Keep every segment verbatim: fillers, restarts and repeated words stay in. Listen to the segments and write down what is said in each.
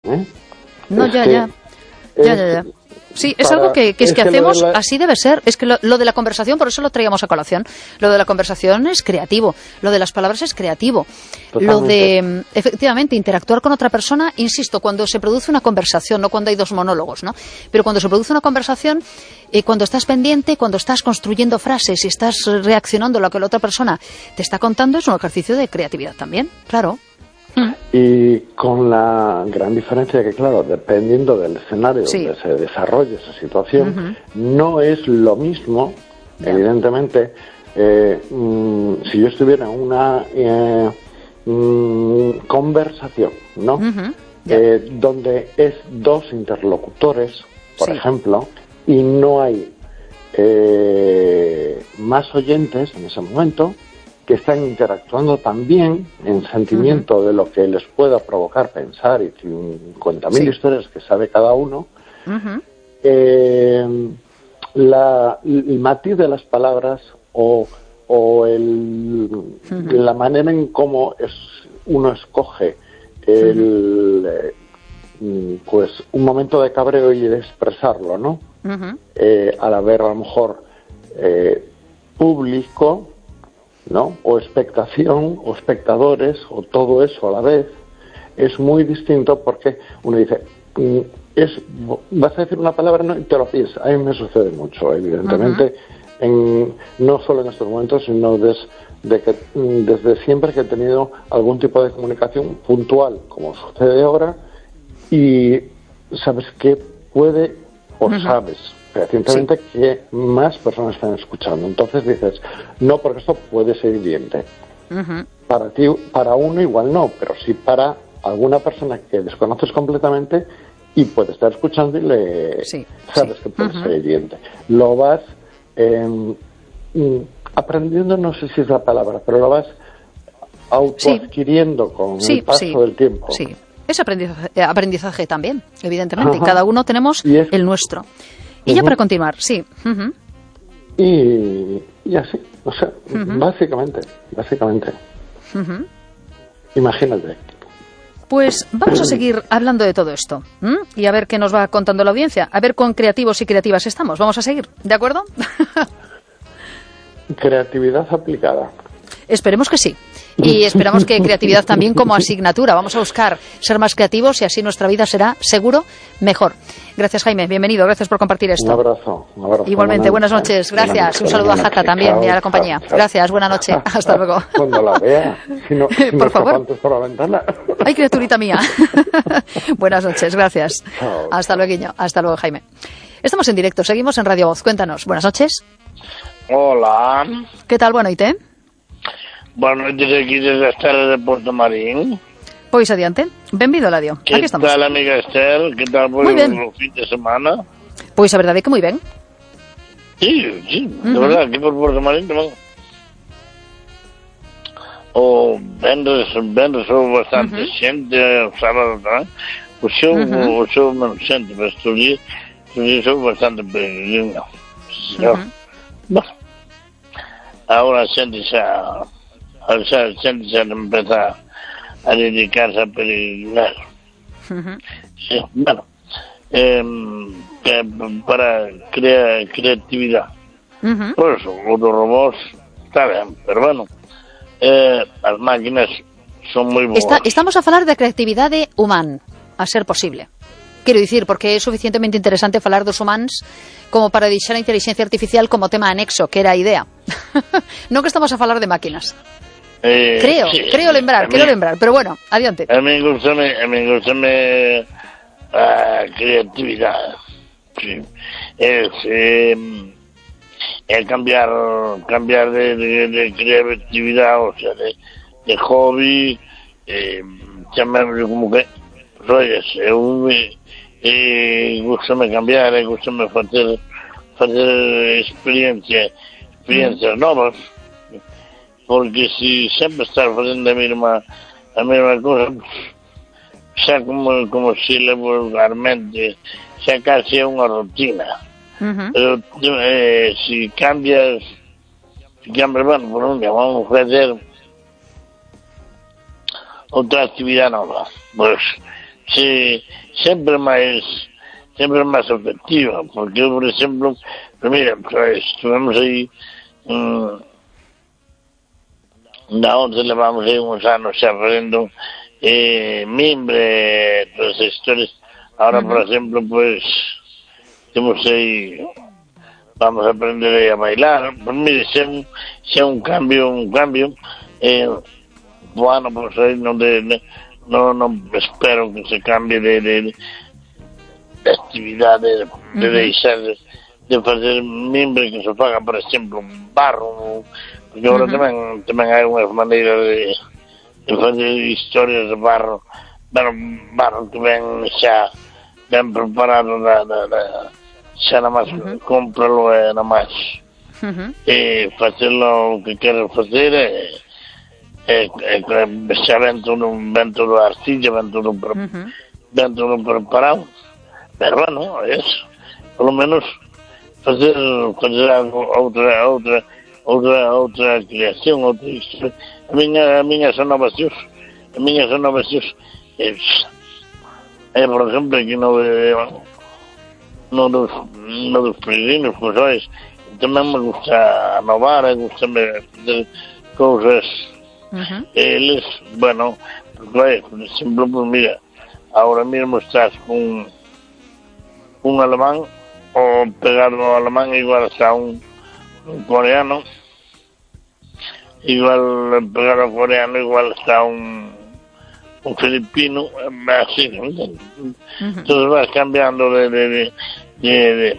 ¿eh? No, es ya, que ya. Es, ya, ya, ya. Sí, es para, algo que, que es, es que, que hacemos, la... así debe ser. Es que lo, lo de la conversación, por eso lo traíamos a colación. Lo de la conversación es creativo, lo de las palabras es creativo. Totalmente. Lo de, efectivamente, interactuar con otra persona, insisto, cuando se produce una conversación, no cuando hay dos monólogos, ¿no? Pero cuando se produce una conversación, eh, cuando estás pendiente, cuando estás construyendo frases y estás reaccionando a lo que la otra persona te está contando, es un ejercicio de creatividad también, claro. Y con la gran diferencia que, claro, dependiendo del escenario sí. donde se desarrolle esa situación, uh-huh. no es lo mismo, yeah. evidentemente, eh, mm, si yo estuviera en una eh, mm, conversación, ¿no? Uh-huh. Yeah. Eh, donde es dos interlocutores, por sí. ejemplo, y no hay eh, más oyentes en ese momento, que están interactuando también en sentimiento uh-huh. de lo que les pueda provocar pensar y cincuenta mil sí. historias que sabe cada uno, uh-huh. eh, la, el matiz de las palabras o, o el, uh-huh. la manera en cómo es, uno escoge el, uh-huh. eh, pues un momento de cabreo y de expresarlo, ¿no? Uh-huh. Eh, al haber a lo mejor eh, público, ¿no? O expectación, o espectadores, o todo eso a la vez, es muy distinto porque uno dice, es, vas a decir una palabra, no, y te lo piensas. A mí me sucede mucho, evidentemente, uh-huh. en, no solo en estos momentos, sino des, de que, desde siempre que he tenido algún tipo de comunicación puntual, como sucede ahora, y sabes que puede, o uh-huh. sabes, recientemente sí. que más personas están escuchando. Entonces dices, no, porque esto puede ser hiriente. Uh-huh. Para ti, para uno igual no, pero sí para alguna persona que desconoces completamente y puede estar escuchando y le sí. sabes sí. que puede uh-huh. ser hiriente. Lo vas eh, aprendiendo, no sé si es la palabra, pero lo vas autoadquiriendo sí. con sí, el paso sí. del tiempo. Sí, es aprendizaje, aprendizaje también, evidentemente. Uh-huh. Cada uno tenemos es... el nuestro. Y uh-huh. ya para continuar, sí. Uh-huh. Y, y así, o sea, uh-huh. básicamente, básicamente. Uh-huh. Imagínate. Pues vamos a seguir hablando de todo esto. ¿Mm? Y a ver qué nos va contando la audiencia. A ver cuán creativos y creativas estamos. Vamos a seguir, ¿de acuerdo? Creatividad aplicada. Esperemos que sí. Y esperamos que creatividad también como asignatura. Vamos a buscar ser más creativos y así nuestra vida será, seguro, mejor. Gracias, Jaime. Bienvenido. Gracias por compartir esto. Un abrazo. Un abrazo. Igualmente. Buenas noches. Gracias. Un saludo a Jata también y a la compañía. Gracias. Buenas noches. Hasta luego. Cuando la vea. Si no, si por favor. Por la ventana. Ay, criaturita mía. Buenas noches. Gracias. Chao. Hasta luego. Hasta luego, Jaime. Estamos en directo. Seguimos en Radio Voz. Cuéntanos. Buenas noches. Hola. ¿Qué tal? Buenas noches. Buenas noches aquí desde Esther de Puerto Marín. Pois adiante. Benvido, Ladio. Que Aquí estamos. tal, amiga Esther? Que tal por o fin de semana? Pois a verdade é que moi ben. Sí, sí, de uh-huh. verdad, aquí por Puerto Marín tamén. O venres, venres ou bastante uh-huh. xente, o sábado tamén. O xo, uh-huh. o xo menos xente, pero estos días, estos días son bastante pequeño. Uh-huh. Bueno, ahora a xente xa... A xente xa empeza a dedicarse a peregrinar. Uh-huh. Sí, bueno, eh, para crear creatividad. Uh-huh. Por eso, los robots está bien, pero bueno, eh, as máquinas son moi boas. Está, estamos a falar de creatividade humana, a ser posible. Quero dicir, porque é suficientemente interesante falar dos humanos como para deixar a inteligencia artificial como tema anexo, que era a idea. Non que estamos a falar de máquinas. Eh, creo, sí, creo lembrar, creo lembrar, pero bueno, adiante. A mí gustame, a mí gustame a creatividade. Sí. Es eh, é cambiar cambiar de, de, de creatividade, o sea, de, de hobby, eh, chamarlo como que rolles, eu eh, gustame cambiar, eh, gustame facer facer experiencia, experiencias mm. novas. Porque si sempre estar facendo a mesma a mesma cosa, xa como como se le vulgarmente, xa casi é unha rutina. Uh-huh. Pero eh, si cambias, si cambias, bueno, por un día vamos a fazer outra actividade nova, pues sí, sempre máis sempre máis efectiva, porque eu, por exemplo, mira, pues, estuvemos aí um, da onde levamos aí uns anos xa facendo eh, mimbre, todas as historias. Ahora, uh-huh. por exemplo, pues temos aí, vamos a aprender aí a bailar. Pues mire, xa un, xa un cambio, un cambio, eh, bueno, pues aí non de, de no, no espero que se cambie de, de, de actividade, de, de uh-huh. deixar de, de fazer mimbre, que se faga, por exemplo, un barro, porque agora uh-huh. tamén, tamén hai unhas maneiras de, de fazer historias de barro, pero barro que ven xa ben preparado, da, da, da, xa nada máis uh-huh. cómpralo e nada máis uh-huh. e facelo o que queres facer e, e, e xa ven todo, ven todo a arcilla, ven todo, uh-huh. ven todo preparado, pero bueno, é eso, polo menos fazer, fazer algo, outra, outra, outra, outra creación, outra historia. A miña, a miña son novacións, a miña son novacións, é, é, por exemplo, aquí no, no dos, no dos peregrinos, pues, sabes, tamén me gusta anovar, me gusta fazer cousas, uh-huh. eles, bueno, pues, por exemplo, pues mira, ahora mismo estás con un alemán, o pegar no alemán igual está un, un coreano, igual pegar ao coreano igual está un un filipino, así, ¿no? Uh-huh. Entonces vas cambiando de de, de, de,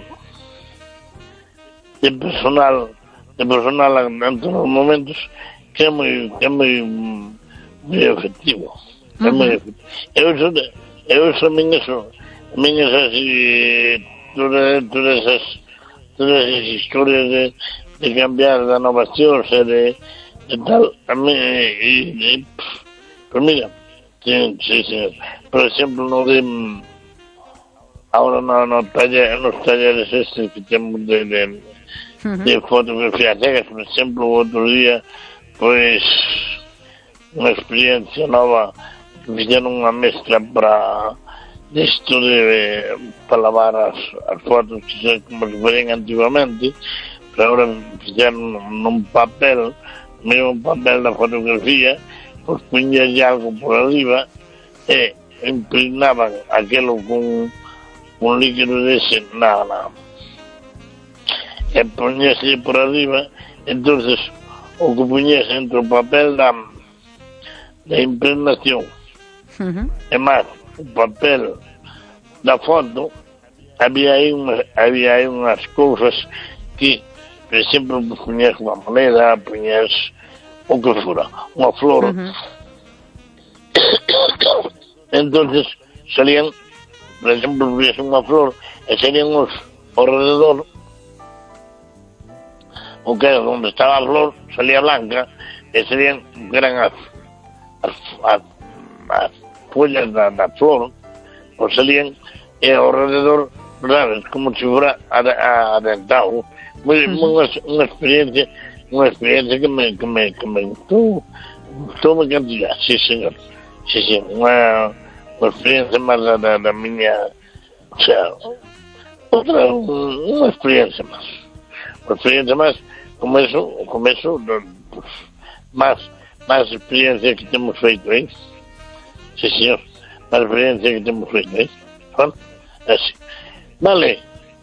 de personal, de personal en todos los momentos, que é moi, que é moi, moi efectivo, uh-huh. é moi efectivo. Eu eso, eu eso, a min eso, a min esas, todas, todas esas, todas esas historias de, de cambiar de innovacións e de, de tal, a mí, e, e, pues mira, sí, sí, sí. Por exemplo, no de, ahora no, no taller, nos talleres estes que temos de, de, uh-huh. de fotografía cegas, por exemplo, o outro día, pois, unha experiencia nova, fixeron unha mezcla para isto de para lavar as, as fotos que se, como se farían antigamente, pero agora fixeron nun papel, mesmo un papel da fotografía, pues puñalle algo por arriba e impregnaban aquelo con un líquido dese, nada, nada. E poñese por arriba, entonces o que puñese entre o papel da, da impregnación, uh-huh. e máis o papel da foto, había aí unhas, había aí unhas cousas que, por exemplo, puñes unha moneda, puñes o que fora, unha flor. Uh-huh. Entonces salían, por exemplo, puñes unha flor e salían os alrededor, o que era onde estaba a flor, salía blanca, e salían que eran as, as, as, as follas da, da flor, ou salían e ao rededor, sabes, como se fora adentado. Moi, uh-huh. unha, unha experiencia, unha experiencia que me, que me, que me gustou, gustou me cantidad, sí, señor. Sí, sí, unha, unha experiencia máis da, da, da miña, o sea, outra, unha experiencia máis. Unha experiencia máis, como eso, como eso, pues, máis, máis experiencia que temos feito, eh? Sí, señor, máis experiencia que temos feito, eh? Bueno, así. Vale.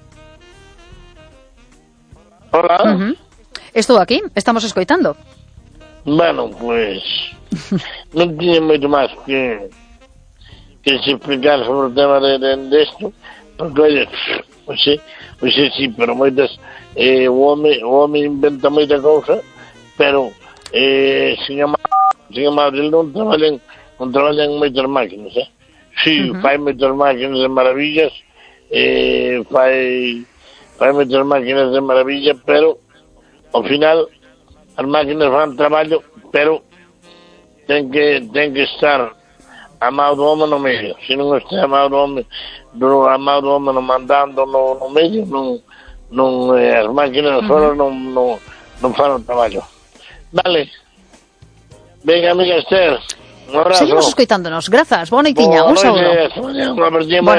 Hola. Uh-huh. Estou aquí, estamos escoitando. Bueno, pues non tiña moito máis que que se explicar sobre o tema de, de, de esto, porque, oye, pois sí, pois sí, sí, pero moitas, eh, o home, o home inventa moita cousa, pero, eh, sin amar, sin amar, ele non traballan, non traballan moitas máquinas, eh? Sí, uh-huh. fai moitas máquinas de maravillas, eh, fai, fai moitas máquinas de maravilla, pero, ao final, as máquinas fan traballo, pero ten que, ten que estar amado do home no medio. Se non está amado do home, do amado do home no mandando no, no medio, non, non, eh, as máquinas uh-huh. solo non, non, non fan o traballo. Vale. Venga, amiga Esther. Seguimos escoitándonos. Grazas, boa noitiña, un saúdo. Boa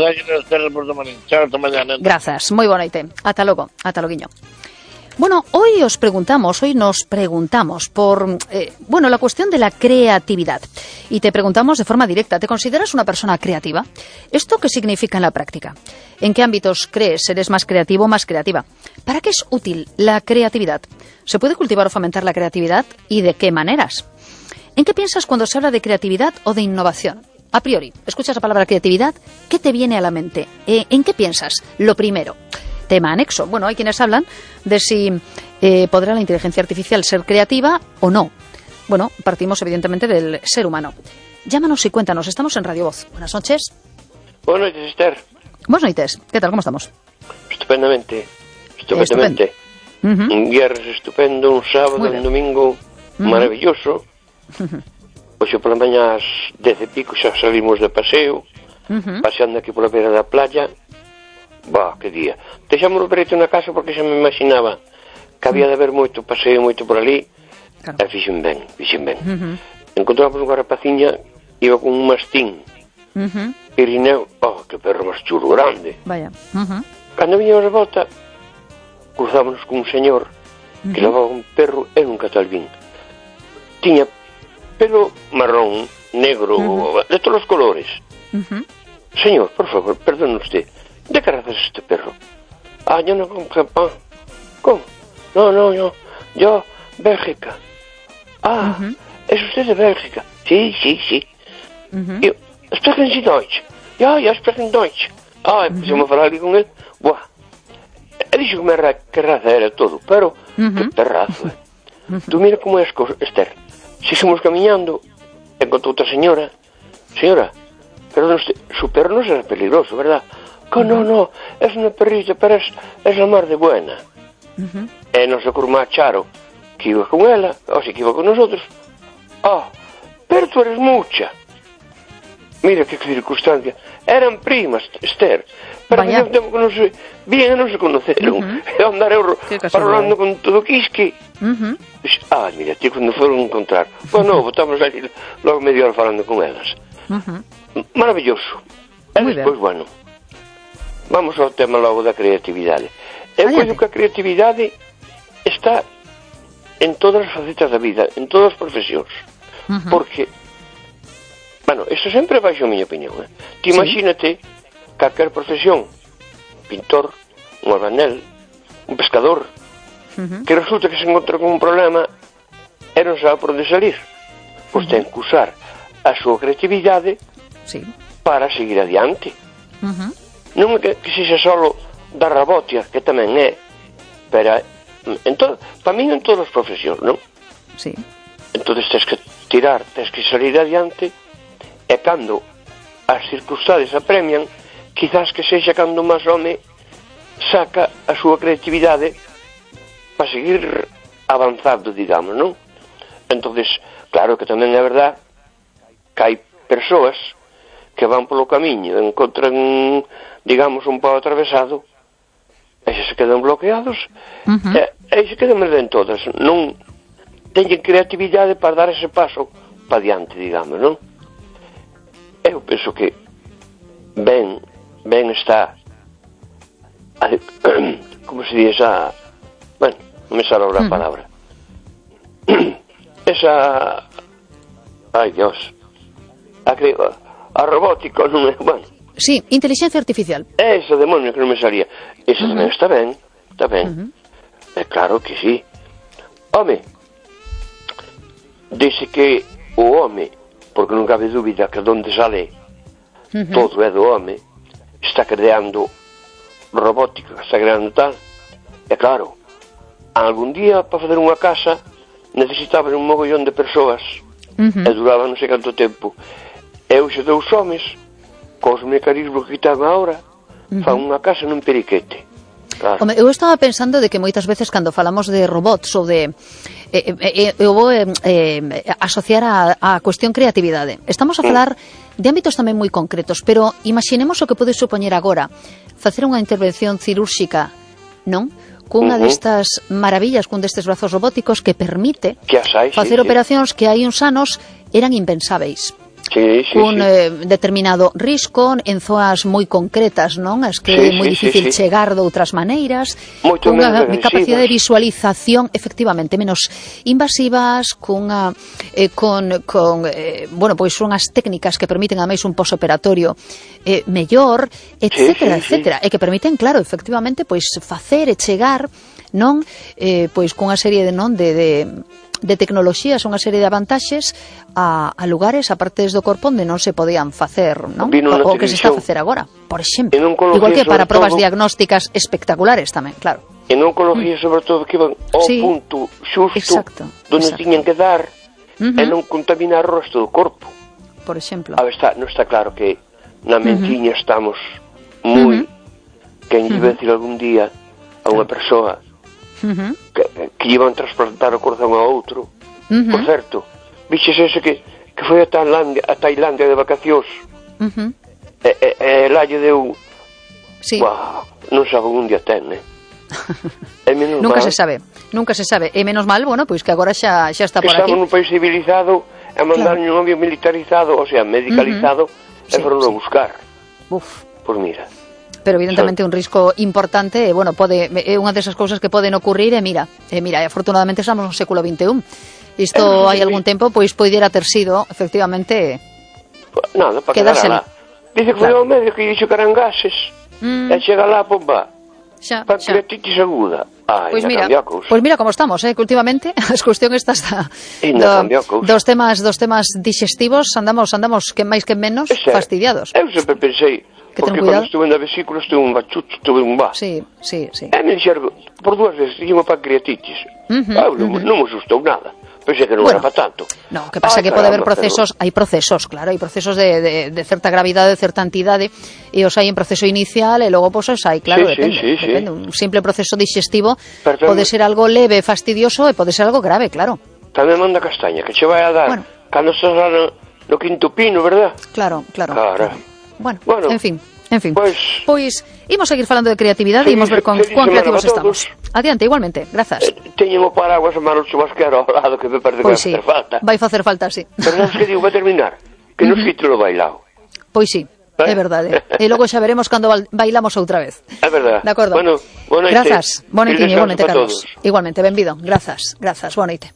noite. Grazas, moi boa noite. Ata logo, ata loguiño. Bueno, hoy os preguntamos, hoy nos preguntamos por, eh, bueno, la cuestión de la creatividad. Y te preguntamos de forma directa, ¿te consideras una persona creativa? ¿Esto qué significa en la práctica? ¿En qué ámbitos crees eres más creativo o más creativa? ¿Para qué es útil la creatividad? ¿Se puede cultivar o fomentar la creatividad? ¿Y de qué maneras? ¿En qué piensas cuando se habla de creatividad o de innovación? A priori, escuchas la palabra creatividad, ¿qué te viene a la mente? Eh, ¿En qué piensas? Lo primero. Tema anexo. Bueno, hay quienes hablan de si eh, podrá la inteligencia artificial ser creativa o no. Bueno, partimos evidentemente del ser humano. Llámanos y cuéntanos. Estamos en Radio Voz. Buenas noches. Buenas noches, Esther. Buenas noches. ¿Qué tal? ¿Cómo estamos? Estupendamente. Estupendamente. Estupendo. Uh-huh. Un viernes estupendo, un sábado, un domingo uh-huh. maravilloso. Uh-huh. Hoxe pola mañá ás dez e pico xa salimos de paseo, uh-huh. paseando aquí pola beira da playa. Bah, que día. Deixamos o perito na casa porque xa me imaginaba que había de haber moito paseo, moito por ali. Claro. E fixen ben, fixen ben. Uh-huh. Encontramos unha rapaciña, iba con un mastín. Uh-huh. Irineu, oh, que perro máis chulo, grande. Vaya. Uh-huh. Cando viñamos a volta, cruzámonos con un señor uh-huh. que levaba un perro e nunca tal vin. Tiña pelo marrón, negro, uh-huh. de todos os colores. Uh-huh. Señor, por favor, perdone usted, ¿de qué raza es este perro? Ah, yo no, ¿cómo? ¿Cómo? No, no, no, yo, Bélgica. Ah, uh-huh. ¿es usted de Bélgica? Sí, sí, sí. Uh-huh. Yo, ¿sprechen Sie Deutsch? Ja, ja, sprechen Deutsch. Ah, empecemos uh-huh. a falar ali con él. Buah. Ele dixo que, ra que raza era todo, pero uh-huh. que perrazo, eh. Uh-huh. Tú mira como é as cosas, Esther. Si seguimos camiñando, encontrou outra señora. Señora, perdón usted, su perro non será peligroso, verdad? Que no, no, es una perrita, pero es, es la mar de buena. Uh-huh. E non se curma Charo, que iba con ela, ou se que iba con nosotros. Ah, pero tú eres mucha. Mira que circunstancia. Eran primas, Esther. Pero ao mesmo tempo que non se bien non se conoceron. Uh-huh. E andar eu falando con todo quisque. Uh-huh. Ah, mira, tío, cando foron a encontrar. Bueno, botamos ali logo media hora falando con elas. Uh-huh. Maravilloso. E despois, bueno, vamos ao tema logo da creatividade. Eu creo que a creatividade está en todas as facetas da vida, en todas as profesións. Uh-huh. Porque, bueno, isto sempre baixo a miña opinión, eh? Ti imagínate calquer profesión, pintor, un albanel, un pescador, uh-huh. que resulta que se encontra con un problema e non sabe por onde salir. Pois uh-huh. ten que usar a súa creatividade sí. para seguir adiante. Uh-huh. Non é que, que sexa solo da robotia, que tamén é, pero en todo, para mí en todas as profesións, non? Sí. Entón tens que tirar, tens que salir adiante, e cando as circunstancias apremian, quizás que sexa cando máis home saca a súa creatividade para seguir avanzando, digamos, non? Entonces, claro que tamén é verdad que hai persoas que van polo camiño, encontran, digamos, un pau atravesado, e se quedan bloqueados, uh-huh. e, e se quedan en todas, non teñen creatividade para dar ese paso para diante, digamos, non? Eu penso que ben, ben está, a, como se diz, a, bueno, non me sale ahora a palabra, esa, ai Dios, a, a robótica, non é, bueno, sí, inteligencia artificial. Esa demonio que non me salía. Esa uh-huh. tamén está ben, está ben. Uh-huh. É claro que sí. Home, dice que o home, porque non cabe dúbida que donde sale uh-huh. todo é do home, está creando robótica, está creando tal. É claro, algún día para fazer unha casa necesitaban un mogollón de persoas uh-huh. e duraba non sei canto tempo. E hoxe dous homes cos mecanismos que están agora, uh-huh. fan unha casa nun periquete. Claro. Home, eu estaba pensando de que moitas veces cando falamos de robots ou de... Eh, eh, eu vou eh, eh, asociar a, a cuestión creatividade. Estamos a falar mm. de ámbitos tamén moi concretos, pero imaginemos o que pode supoñer agora facer unha intervención cirúrxica, non? Cunha uh-huh. destas maravillas, cun destes brazos robóticos que permite que asai, facer sí, operacións sí. que hai uns anos eran impensáveis. Sí, sí, un sí. Eh, determinado risco en zonas moi concretas, non? As que sí, é moi sí, difícil sí, sí. chegar de outras maneiras, Moito cunha menos capacidade de agresivas. visualización efectivamente menos invasivas, cunha eh, con con eh, bueno, pois unhas técnicas que permiten ademais un posoperatorio eh, mellor, etcétera, Sí, sí, etcétera, e que permiten, claro, efectivamente, pois facer e chegar, non, eh, pois cunha serie de non de, de de tecnoloxías, unha serie de avantaxes a, a lugares, a partes do corpo onde non se podían facer, non? O, o que se está a facer agora, por exemplo. Igual que para probas todo, diagnósticas espectaculares tamén, claro. En oncología, mm. sobre todo, que iban ao sí, punto xusto exacto, donde exacto. tiñan que dar uh-huh. e non contaminar o resto do corpo. Por exemplo. A ver, está, non está claro que na mentiña uh-huh. estamos moi... Uh-huh. Que lle uh-huh. decir algún día a unha persoa Uh-huh. que, que iban a transplantar o corazón a outro. Uh-huh. Por certo, viches ese que, que foi a Tailandia, a Tailandia de vacacións uh-huh. e, e, e lá lle deu sí. Buah, non sabe un día ten, eh? E menos nunca mal, se sabe, nunca se sabe. E menos mal, bueno, pois que agora xa, xa está por aquí. Estamos nun país civilizado e mandaron claro. un avión militarizado, o sea, medicalizado, uh-huh. e sí, foron sí. a buscar. Uf. Pois mira. Pero evidentemente un risco importante, e, bueno, pode, é unha desas cousas que poden ocurrir, e mira, e mira, e afortunadamente estamos no século vinte e un. Isto hai algún tempo, pois poidera ter sido, efectivamente, nada, para quedársela. Dice que claro. foi ao médico que dixo que eran gases, mm. e chega lá, pomba, xa, pancreatitis aguda. Ai, pois mira, pois mira como estamos, eh, que últimamente as cuestión estas da, do, dos temas dos temas digestivos andamos andamos que máis que menos Ese, fastidiados. Eu sempre pensei que porque cando estuve na vesícula estuve un bachucho, estuve un ba. Sí, sí, sí. E me dixeron, por dúas veces, tiña unha pancreatitis. Uh-huh, ah, non, uh-huh. non me asustou nada. Pensei que non bueno, era para tanto. No, que pasa ah, que caramba, pode haber procesos, pero... hai procesos, claro, hai procesos de, de, de certa gravidade, de certa entidade, e os hai en proceso inicial, e logo pois os hai, claro, sí, depende, sí, sí, depende. Sí. Un simple proceso digestivo pero pode ser algo leve, fastidioso, e pode ser algo grave, claro. Tamén manda castaña, que che vai a dar, bueno. cando estás no, no quinto pino, verdad? Claro, claro. Cara. Bueno, bueno, en fin. En fin, pois, pois imos seguir falando de creatividade e imos ver con cuán creativos estamos. Adiante, igualmente, grazas. Eh, teñemos paraguas a mano chubasquero ao lado que me parece pois que sí, vai facer falta. Vai facer falta, sí. Pero non que digo, vai terminar, que uh-huh. nos quite o bailao. Pois sí, ¿Eh? é verdade. E logo xa veremos cando bailamos outra vez. É verdade. De acordo. Bueno, boa noite. Grazas. Boa noite, igualmente, Carlos. Igualmente, benvido. Grazas, grazas. Boa noite.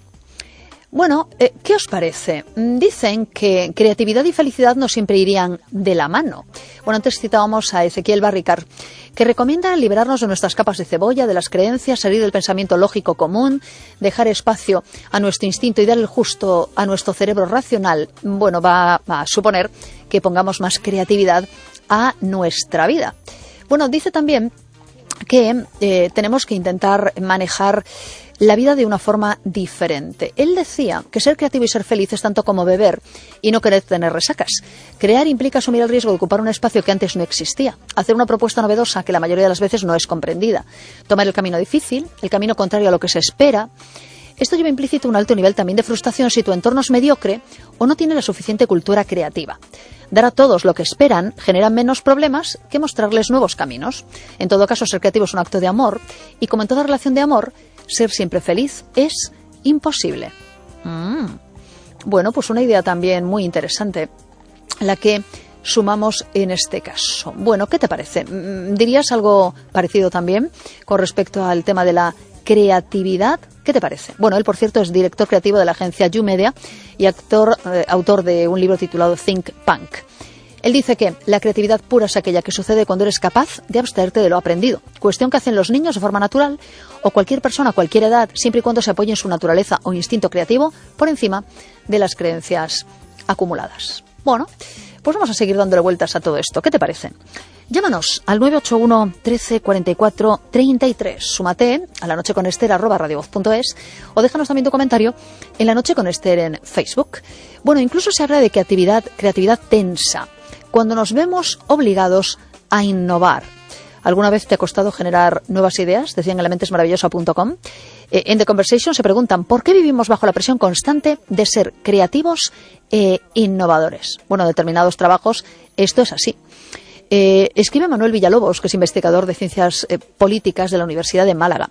Bueno, eh, ¿qué os parece? Dicen que creatividad y felicidad no siempre irían de la mano. Bueno, antes citábamos a Ezequiel Barricar, que recomienda liberarnos de nuestras capas de cebolla, de las creencias, salir del pensamiento lógico común, dejar espacio a nuestro instinto y dar el justo a nuestro cerebro racional. Bueno, va a suponer que pongamos más creatividad a nuestra vida. Bueno, dice también que eh, tenemos que intentar manejar la vida de una forma diferente. Él decía que ser creativo y ser feliz es tanto como beber y no querer tener resacas. Crear implica asumir el riesgo de ocupar un espacio que antes no existía, hacer una propuesta novedosa que la mayoría de las veces no es comprendida, tomar el camino difícil, el camino contrario a lo que se espera. Esto lleva implícito un alto nivel también de frustración si tu entorno es mediocre o no tiene la suficiente cultura creativa. Dar a todos lo que esperan genera menos problemas que mostrarles nuevos caminos. En todo caso, ser creativo es un acto de amor y, como en toda relación de amor, ser siempre feliz es imposible. Mm. Bueno, pues una idea también muy interesante, la que sumamos en este caso. Bueno, ¿qué te parece? ¿Dirías algo parecido también con respecto al tema de la creatividad? ¿Qué te parece? Bueno, él, por cierto, es director creativo de la agencia YOUmedia y actor, eh, autor de un libro titulado Think Punk. Él dice que la creatividad pura es aquella que sucede cuando eres capaz de abstraerte de lo aprendido, cuestión que hacen los niños de forma natural o cualquier persona a cualquier edad, siempre y cuando se apoye en su naturaleza o instinto creativo por encima de las creencias acumuladas. Bueno, pues vamos a seguir dándole vueltas a todo esto. ¿Qué te parece? Llámanos al nueve ocho uno, trece, cuarenta y cuatro, treinta y tres. Súmate a la noche con Esther arroba radiovoz punto es o déjanos también tu comentario en La Noche con Esther en Facebook. Bueno, incluso se habla de creatividad, creatividad tensa, cuando nos vemos obligados a innovar. ¿Alguna vez te ha costado generar nuevas ideas? Decían en elementes maravillosa punto com. Eh, en The Conversation se preguntan ¿por qué vivimos bajo la presión constante de ser creativos e innovadores? Bueno, en determinados trabajos esto es así. Eh, escribe Manuel Villalobos, que es investigador de ciencias eh, políticas de la Universidad de Málaga.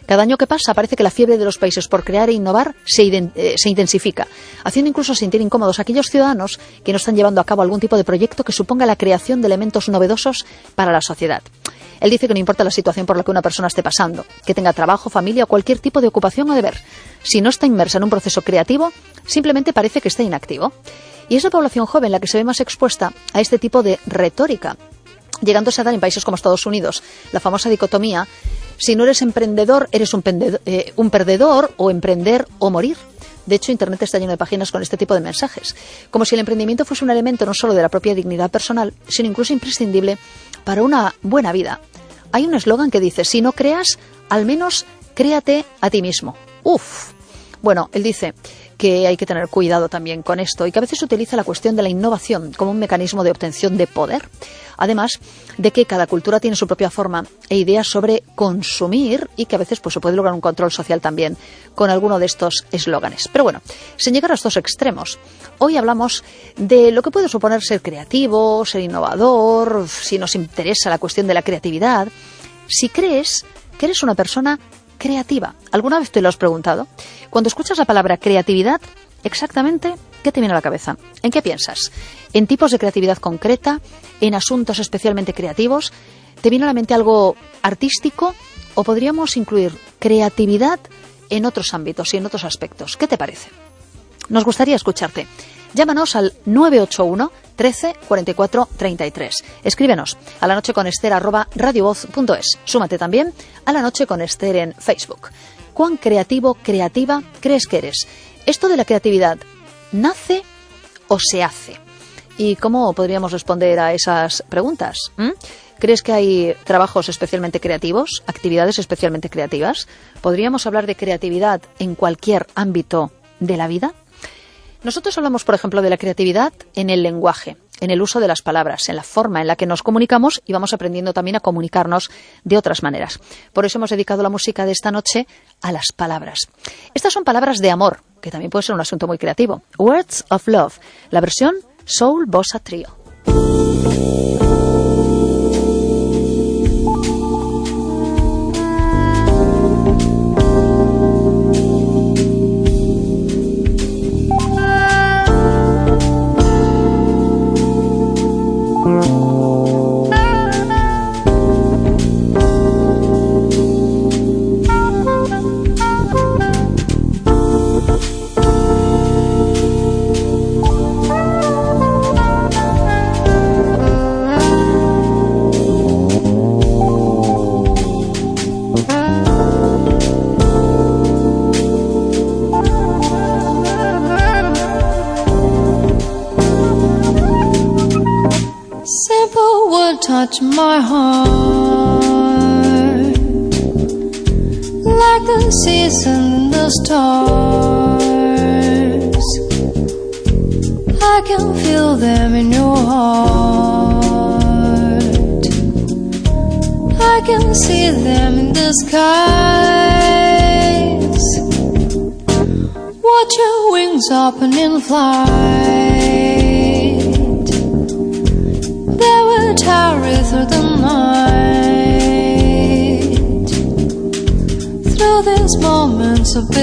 Cada año que pasa parece que la fiebre de los países por crear e innovar se, eh, se intensifica, haciendo incluso sentir incómodos a aquellos ciudadanos que no están llevando a cabo algún tipo de proyecto que suponga la creación de elementos novedosos para la sociedad. Él dice que no importa la situación por la que una persona esté pasando, que tenga trabajo, familia o cualquier tipo de ocupación o deber. Si no está inmersa en un proceso creativo, simplemente parece que está inactivo. Y es la población joven la que se ve más expuesta a este tipo de retórica, llegándose a dar en países como Estados Unidos la famosa dicotomía: si no eres emprendedor, eres un, pendedor, eh, un perdedor, o emprender o morir. De hecho, Internet está lleno de páginas con este tipo de mensajes, como si el emprendimiento fuese un elemento no solo de la propia dignidad personal, sino incluso imprescindible para una buena vida. Hay un eslogan que dice: si no creas, al menos créate a ti mismo. Uf. Bueno, él dice que hay que tener cuidado también con esto y que a veces se utiliza la cuestión de la innovación como un mecanismo de obtención de poder. Además de que cada cultura tiene su propia forma e ideas sobre consumir y que a veces pues, se puede lograr un control social también con alguno de estos eslóganes. Pero bueno, sin llegar a estos extremos, hoy hablamos de lo que puede suponer ser creativo, ser innovador, si nos interesa la cuestión de la creatividad, si crees que eres una persona creativa. ¿Alguna vez te lo has preguntado? Cuando escuchas la palabra creatividad, exactamente, ¿qué te viene a la cabeza? ¿En qué piensas? ¿En tipos de creatividad concreta? ¿En asuntos especialmente creativos? ¿Te viene a la mente algo artístico? ¿O podríamos incluir creatividad en otros ámbitos y en otros aspectos? ¿Qué te parece? Nos gustaría escucharte. Llámanos al nueve ocho uno, trece, cuarenta y cuatro, treinta y tres. Escríbenos a la noche con Esther arroba radiovoz punto es. Súmate también a La Noche con Esther en Facebook. ¿Cuán creativo, creativa crees que eres? Esto de la creatividad, ¿nace o se hace? ¿Y cómo podríamos responder a esas preguntas? ¿Mm? ¿Crees que hay trabajos especialmente creativos, actividades especialmente creativas? ¿Podríamos hablar de creatividad en cualquier ámbito de la vida? Nosotros hablamos, por ejemplo, de la creatividad en el lenguaje, en el uso de las palabras, en la forma en la que nos comunicamos y vamos aprendiendo también a comunicarnos de otras maneras. Por eso hemos dedicado la música de esta noche a las palabras. Estas son palabras de amor, que también puede ser un asunto muy creativo. Words of Love, la versión Soul Bossa Trio. Touch my heart like the season and the stars. I can feel them in your heart. I can see them in the skies. Watch your wings open in flight. They will tarry through the night, through these moments of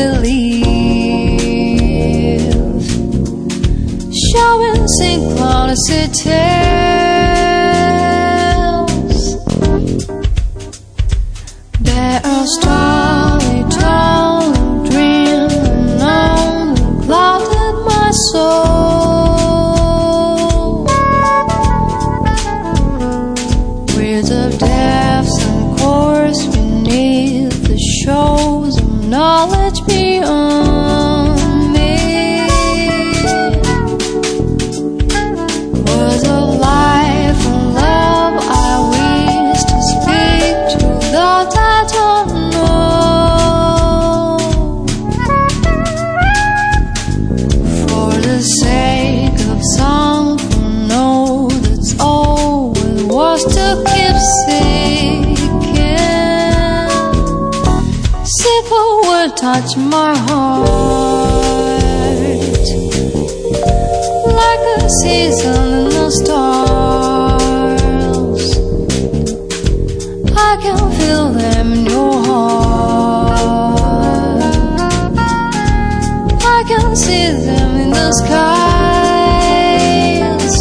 belief, showing synchronicities. There are starry tall dreams on the cloud in my soul. Shows of knowledge beyond me. Words of life and love I wish to speak to those I don't know. For the sake of something new that's always was to keep seeking. Simple word touch my heart like a season in the stars. I can feel them in your heart. the skies.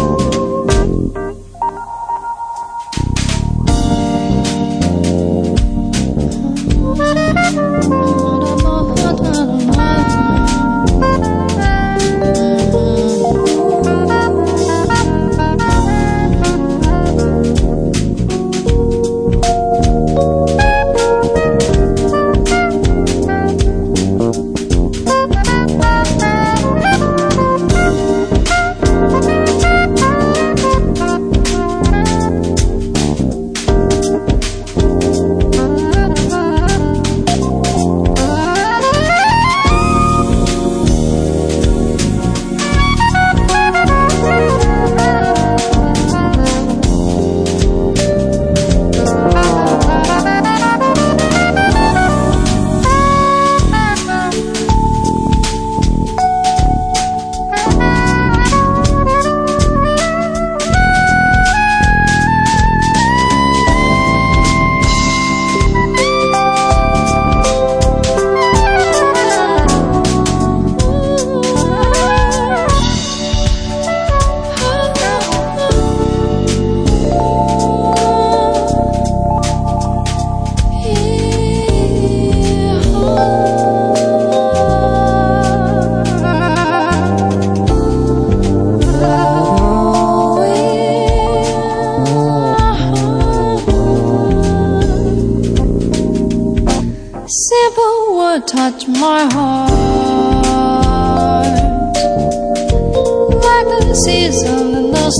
Touch my heart like the season and the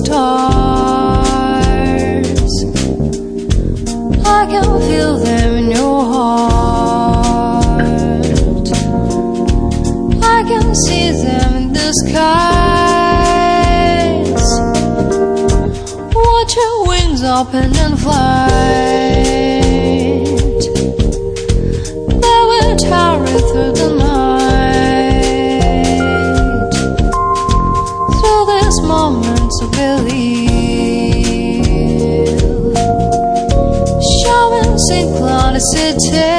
stars. I can feel them in your heart. I can see them in the skies. Watch your wings open and fly. Tarry through the night, through these moments of belief, showing synchronicity.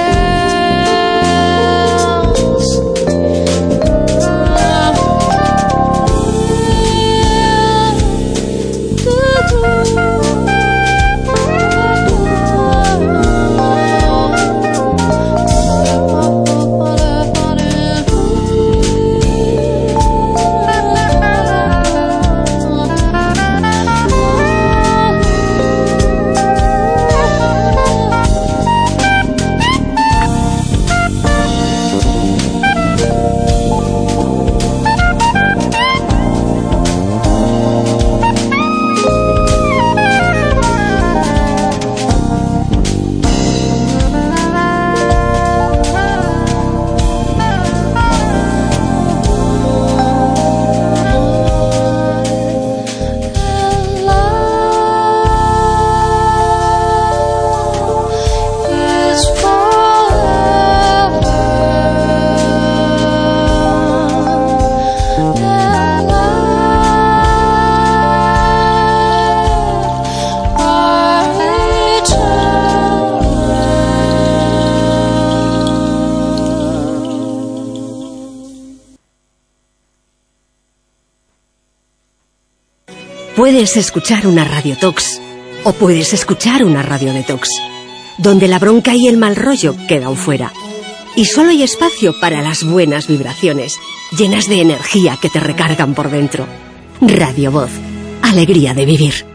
Puedes escuchar una Radio Tox o puedes escuchar una Radio Detox, donde la bronca y el mal rollo quedan fuera. Y solo hay espacio para las buenas vibraciones, llenas de energía que te recargan por dentro. Radio Voz, alegría de vivir.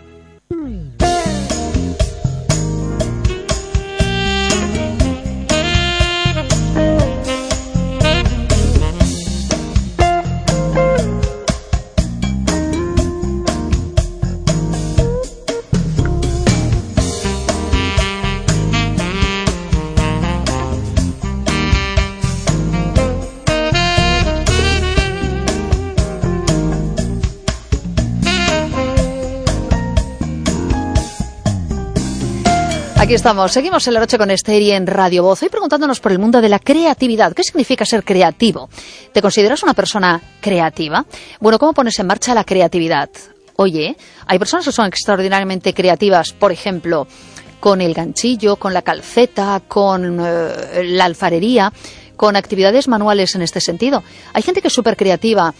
Aquí estamos, seguimos en la noche con Esther y en Radio Voz, hoy preguntándonos por el mundo de la creatividad. ¿Qué significa ser creativo? ¿Te consideras una persona creativa? Bueno, ¿cómo pones en marcha la creatividad? Oye, hay personas que son extraordinariamente creativas, por ejemplo, con el ganchillo, con la calceta, con eh, la alfarería, con actividades manuales en este sentido. Hay gente que es súper creativa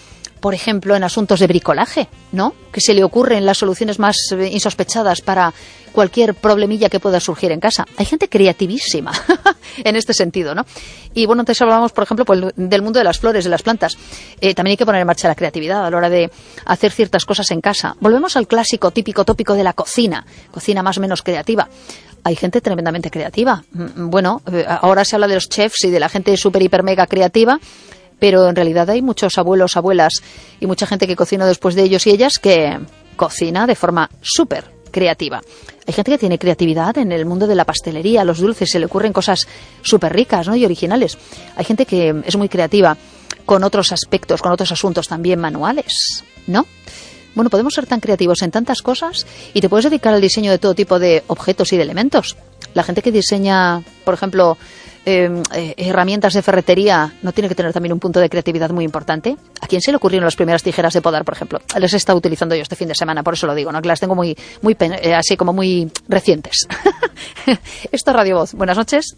por ejemplo, en asuntos de bricolaje, ¿no? Que se le ocurren las soluciones más insospechadas para cualquier problemilla que pueda surgir en casa. Hay gente creativísima en este sentido, ¿no? Y bueno, antes hablábamos, por ejemplo, pues, del mundo de las flores, de las plantas. Eh, también hay que poner en marcha la creatividad a la hora de hacer ciertas cosas en casa. Volvemos al clásico, típico tópico de la cocina, cocina más o menos creativa. Hay gente tremendamente creativa. Bueno, ahora se habla de los chefs y de la gente súper, hiper, mega creativa, pero en realidad hay muchos abuelos, abuelas y mucha gente que cocina después de ellos y ellas que cocina de forma súper creativa. Hay gente que tiene creatividad en el mundo de la pastelería, los dulces, se le ocurren cosas súper ricas, ¿no? Y originales. Hay gente que es muy creativa con otros aspectos, con otros asuntos también manuales, ¿no? Bueno, podemos ser tan creativos en tantas cosas y te puedes dedicar al diseño de todo tipo de objetos y de elementos. La gente que diseña, por ejemplo, eh, eh, herramientas de ferretería, ¿no tiene que tener también un punto de creatividad muy importante? ¿A quién se le ocurrieron las primeras tijeras de podar, por ejemplo? Las he estado utilizando yo este fin de semana, por eso lo digo, ¿no? Que las tengo muy, muy eh, así como muy recientes. Esto es Radio Voz. Buenas noches.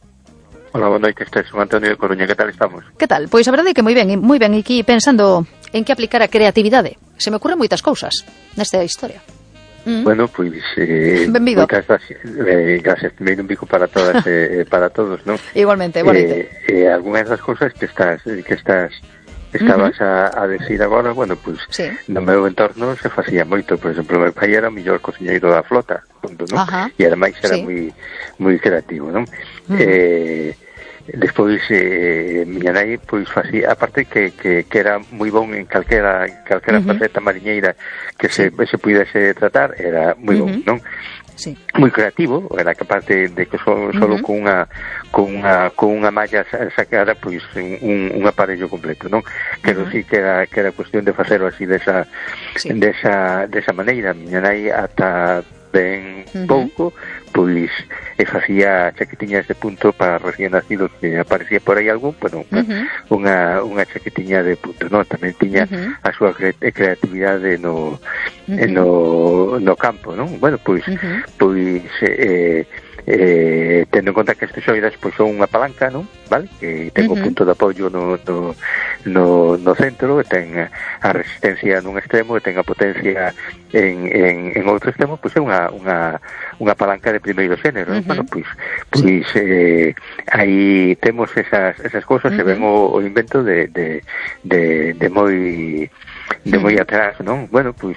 Hola, buenas noches, soy Antonio de Coruña, ¿qué tal estamos? ¿Qué tal? Pois a verdade é que moi ben, moi ben, aquí pensando en que aplicar a creatividade. Se me ocurren moitas cousas nesta historia. Mm. Bueno, pois eh, benvido. Moitas gracias, eh, gracias primeiro un bico para todas eh, para todos, ¿no? Igualmente, igualmente. Eh, eh, algunhas das cousas que estás que estás estabas uh-huh. a, a decir agora, bueno, pois sí. No meu entorno se facía moito, por exemplo, meu pai era o mellor cociñeiro da flota, punto, ¿no? E ademais era sí. moi moi creativo, ¿no? Uh-huh. Eh Despois, eh, miña nai, pois, facía, aparte que, que, que era moi bon en calquera, calquera uh-huh. faceta mariñeira que se, se pudese tratar, era moi bon, uh-huh. non? Sí. Moi creativo, era capaz de, de que solo, solo uh-huh. con unha con unha con unha malla sacara pois un, un aparello completo, non? Quero uh-huh. dicir que era que era cuestión de facelo así desa sí. desa desa maneira. Miña nai ata ben uh-huh. pouco pois e facía chaquetiñas de punto para recién nacidos que aparecía por aí algún, bueno, uh-huh. unha unha chaquetiña de punto, non? Tamén tiña uh-huh. a súa cre- creatividade no uh-huh. no no campo, non? Bueno, pois uh-huh. pois eh eh, tendo en conta que estes xoidas pois son unha palanca, non? Vale? Que ten o uh-huh. punto de apoio no, no, no, no centro, e ten a resistencia nun extremo e ten a potencia en, en, en outro extremo, pois é unha, unha, unha palanca de primeiro xénero, uh-huh. Bueno, pois, pois eh, aí temos esas, esas cousas, uh-huh. Se ven o, o invento de, de, de, de moi de moi uh-huh. atrás, non? Bueno, pois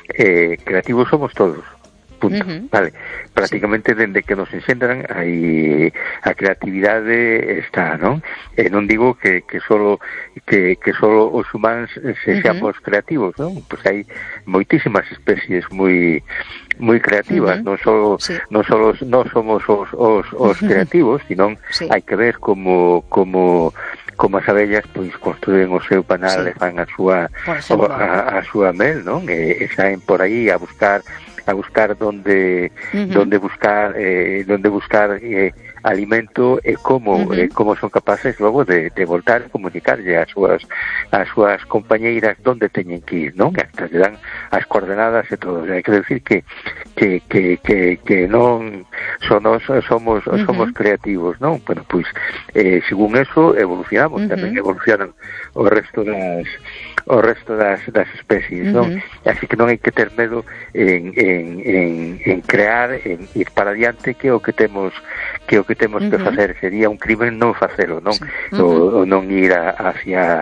eh, creativos somos todos. Punto. Uh-huh. Vale, prácticamente sí. Dende que nos enxendran aí a creatividade está, non? E non digo que, que solo que, que solo os humanos sexamos uh-huh. creativos, non? Pois hai moitísimas especies moi moi creativas, uh-huh. non só sí. non só non somos os os, os creativos, sino sí. Hai que ver como como como as abellas pois construen o seu panal sí. E fan a súa a, a súa mel, non? E, e saen por aí a buscar a buscar donde uh-huh. donde buscar eh, donde buscar eh, alimento e como uh-huh. eh, como son capaces logo de, de voltar a comunicarlle as súas as súas compañeiras donde teñen que ir, non? Que hasta lle dan as coordenadas e todo. Hai que decir que que que que, que non sonos somos uh-huh. somos creativos, non? Bueno, pois eh, según eso evolucionamos, uh-huh. Tamén evolucionan o resto das o resto das, das especies, uh-huh. Non? Así que non hai que ter medo en, en, en, en crear, en ir para adiante, que o que temos que o que temos uh-huh. que facer sería un crimen non facelo, non? Sí. Uh-huh. O, o non ir a, hacia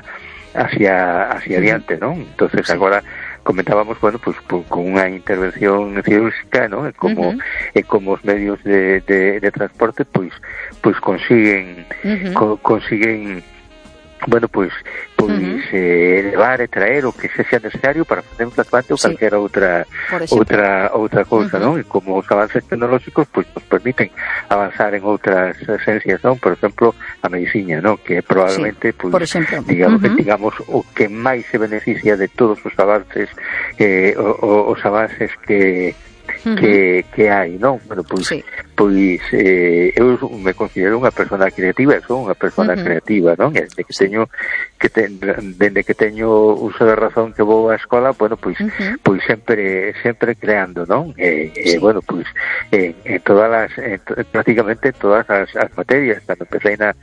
hacia hacia uh-huh. adiante, non? Entonces sí. Agora comentábamos, bueno, pues, pues con unha intervención cirúrgica, ¿no? E como uh-huh. e como os medios de, de, de transporte, pois pues, pues consiguen uh-huh. co, consiguen bueno, pois pois uh-huh. eh, levar e traer o que sexa necesario para facer un trasplante ou sí. Calquera outra outra outra cousa, uh-huh. Non? E como os avances tecnolóxicos pois nos permiten avanzar en outras ciencias, non? Por exemplo, a medicina, non? Que probablemente sí. Pois digamos uh-huh. que digamos o que máis se beneficia de todos os avances eh, o, o, os avances que Uh-huh. que que hai, non? Bueno, pois sí. pois eh, eu me considero unha persona creativa, son unha persona uh-huh. creativa, non? Desde que teño que ten, dende que teño uso de razón que vou á escola, bueno, pois uh-huh. pois sempre sempre creando, non? E sí. eh, bueno, pois en, en todas as en, prácticamente todas as, as materias, cando empecé na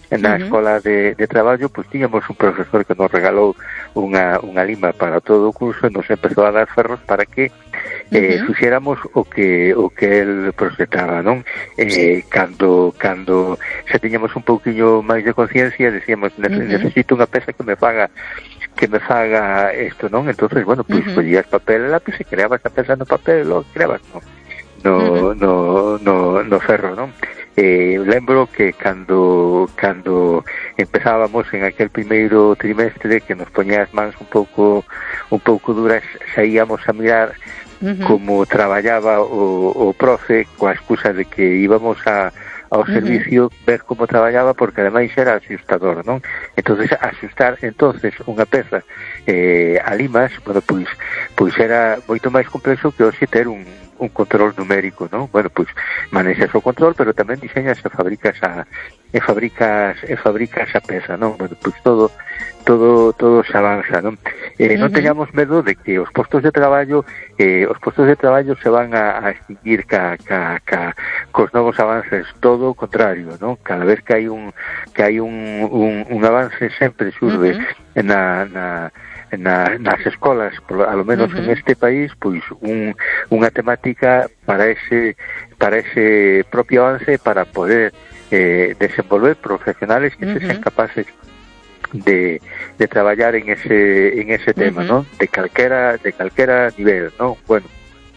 na uh-huh. escola de, de traballo, pois tiñamos un profesor que nos regalou unha, unha lima para todo o curso e nos empezou a dar ferros para que eh, uh-huh. fixéramos o que o que el proxectaba, non? Eh, cando cando se tiñamos un pouquiño máis de conciencia, decíamos, uh-huh. necesito unha peza que me faga que me faga isto, non? Entonces, bueno, pois uh-huh. collías papel e lápiz e creabas a peza no papel e lo creabas no no, uh-huh. no, no, no ferro, non? Eh, lembro que cando cando empezábamos en aquel primeiro trimestre que nos poñía as mans un pouco un pouco duras, saíamos a mirar uh-huh. como traballaba o, o profe coa excusa de que íbamos a ao uh-huh. servicio ver como traballaba, porque ademais era axustador, non? Entonces axustar entonces unha peza eh, a limas, bueno, pois pois era moito máis complexo que hoxe ter un un control numérico, non? Bueno, pois manexas o control, pero tamén diseñas e fabricas a e fabricas e fabricas a peza, non? Bueno, pois todo todo todo se avanza, non? Eh, uh-huh. non teñamos medo de que os postos de traballo eh, os postos de traballo se van a, a extinguir ca, ca, ca, cos novos avances, todo o contrario, non? Cada vez que hai un que hai un, un, un avance sempre surge uh-huh. na, na Na, nas escolas, por, a lo menos uh-huh. en este país, pois un, unha temática para ese para ese propio avance, para poder eh, desenvolver profesionales que uh-huh. se sean capaces de, de traballar en ese en ese tema, uh-huh. ¿no? De calquera de calquera nivel, ¿no? Bueno,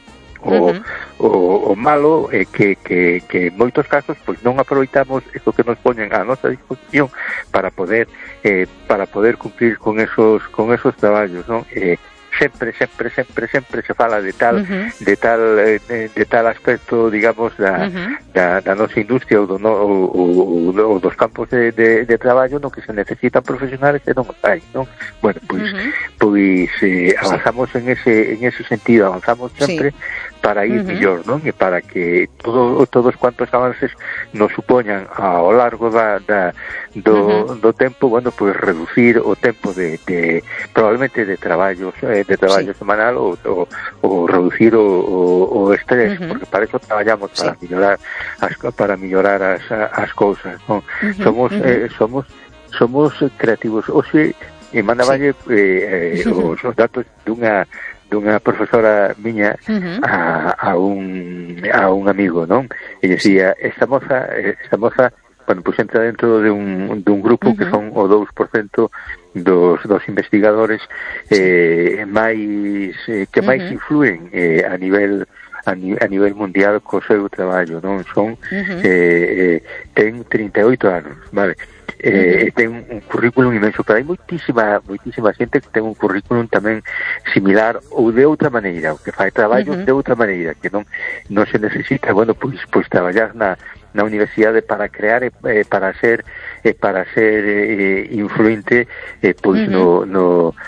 o, uh-huh. o, o malo é que, que, que en moitos casos pois non aproveitamos isto que nos poñen a nosa disposición para poder eh, para poder cumplir con esos con esos traballos, non? Eh, sempre, sempre, sempre, sempre se fala de tal uh-huh. de tal eh, de tal aspecto, digamos, da, uh-huh. da, da nosa industria ou, do, no, ou, ou, ou dos campos de, de, de traballo no que se necesitan profesionales e non os hai, non? Bueno, pois uh-huh. pois eh, avanzamos sí. en ese en ese sentido, avanzamos sempre sí. para ir uh-huh. mellor, non? E para que todo, todos cuantos avances nos supoñan ao largo da, da do, uh-huh. do tempo, bueno, pois reducir o tempo de, de probablemente de traballos eh, de traballo sí. semanal ou, ou, ou reducir o, o, o estrés, uh-huh. porque para eso traballamos, para sí. mellorar as, para mellorar as, as cousas, non? Uh-huh. Somos uh-huh. eh, somos somos creativos. Oxe, e mandavalle sí. eh, eh, os, os datos dunha dunha profesora miña uh-huh. a, a un a un amigo, non? E dicía, esta moza, esta moza, bueno, pois entra dentro de un, de un grupo uh-huh. que son o dous por cento dos, dos investigadores eh, máis eh, que máis uh-huh. influen eh, a nivel a, ni, a nivel mundial co seu traballo, non? Son uh-huh. eh, eh, ten trinta e oito anos, vale? Eh, uh-huh. ten un currículum inmenso, pero hai moitísima moitísima xente que ten un currículum tamén similar ou de outra maneira, o que fai traballo uh-huh. de outra maneira, que non non se necesita, bueno, pois pois traballar na na universidade para crear eh, para ser eh, para ser eh, influente eh, pois uh-huh. no no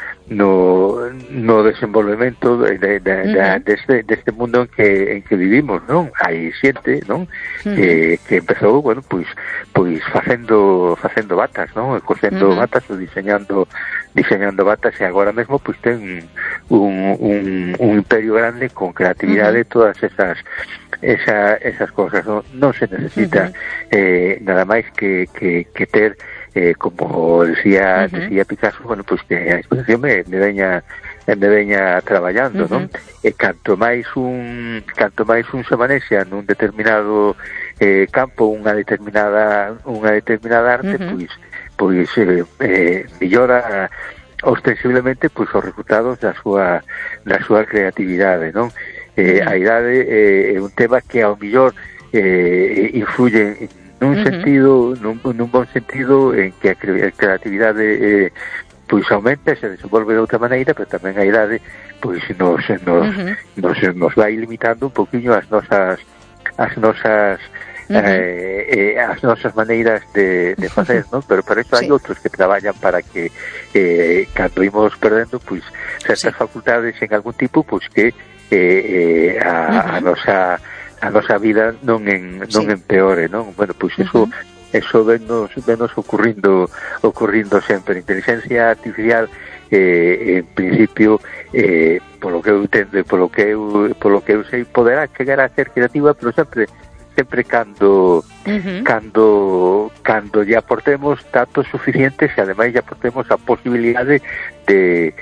no no desenvolvemento de, de, de, uh-huh. de, deste, deste mundo en que en que vivimos, non? Hai xente, non? Uh-huh. Que, que empezou, bueno, pois pois facendo facendo batas, non? Cosendo uh-huh. batas ou diseñando diseñando batas, e agora mesmo pois ten un, un, un imperio grande con creatividade, uh-huh. todas esas esa, esas cosas, non, non se necesita uh-huh. eh, nada máis que, que, que ter eh, como decía uh-huh. decía Picasso, bueno, pois que a exposición me, me veña me veña traballando, uh-huh. non? E canto máis un canto máis un se manexa nun determinado eh, campo, unha determinada unha determinada arte, uh-huh. pois pois eh, eh, mellora ostensiblemente pois os resultados da súa da súa creatividade, non? Eh, uh-huh. A idade é eh, un tema que ao mellor eh, influye nun uh-huh. sentido, nun, nun bon sentido, en que a creatividade eh, pois aumenta, se desenvolve de outra maneira, pero tamén a idade pois nos nos, uh-huh. nos nos vai limitando un poquinho as nosas as nosas uh-huh. eh, eh, as nosas maneiras de, de facer, non? Pero para iso sí. hai outros que traballan para que eh, cando imos perdendo pois certas sí. facultades en algún tipo, pois que eh, eh, a, uh-huh. a nosa a nosa vida non en non sí. empeore, non? Bueno, pois eso uh-huh. eso venos venos ocurrindo ocurrindo sempre. Inteligencia artificial eh, en principio eh, polo que eu entendo, polo que eu polo que eu sei, poderá chegar a ser creativa, pero sempre sempre cando uh-huh. cando cando lle aportemos datos suficientes e ademais lle aportemos a posibilidade de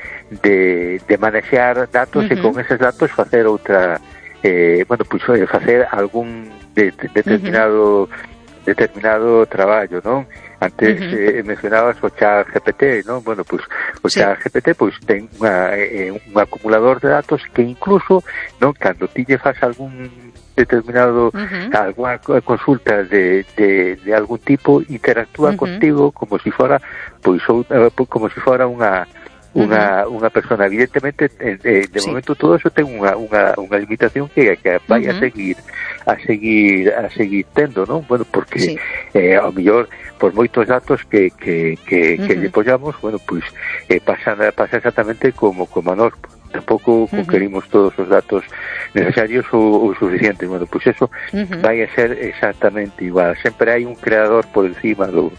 de, de manexear datos uh-huh. e con eses datos facer outra eh, bueno, pois pues, facer algún de, de determinado uh-huh. determinado traballo, non? Antes uh-huh. eh, mencionabas o chat G P T, non? Bueno, pois pues, o sí. chat G P T pois pues, ten unha, eh, un acumulador de datos que incluso, non, cando ti lle fas algún determinado uh-huh. alguna consulta de, de, de algún tipo, interactúa uh-huh. contigo como si fuera pois ou, como si fuera unha unha uh-huh. unha persona. Evidentemente eh, de sí. momento todo eso ten unha unha unha limitación que que vai uh-huh. a seguir a seguir a seguir tendo, non? Bueno, porque sí. eh, ao mellor por moitos datos que que que, uh-huh. que lle poñamos, bueno, pois pues, eh, pasa pasa exactamente como como a nós. Tampouco uh-huh. conquerimos todos os datos necesarios ou, ou suficientes. Bueno, pois pues eso uh-huh. vai a ser exactamente igual. Sempre hai un creador por encima do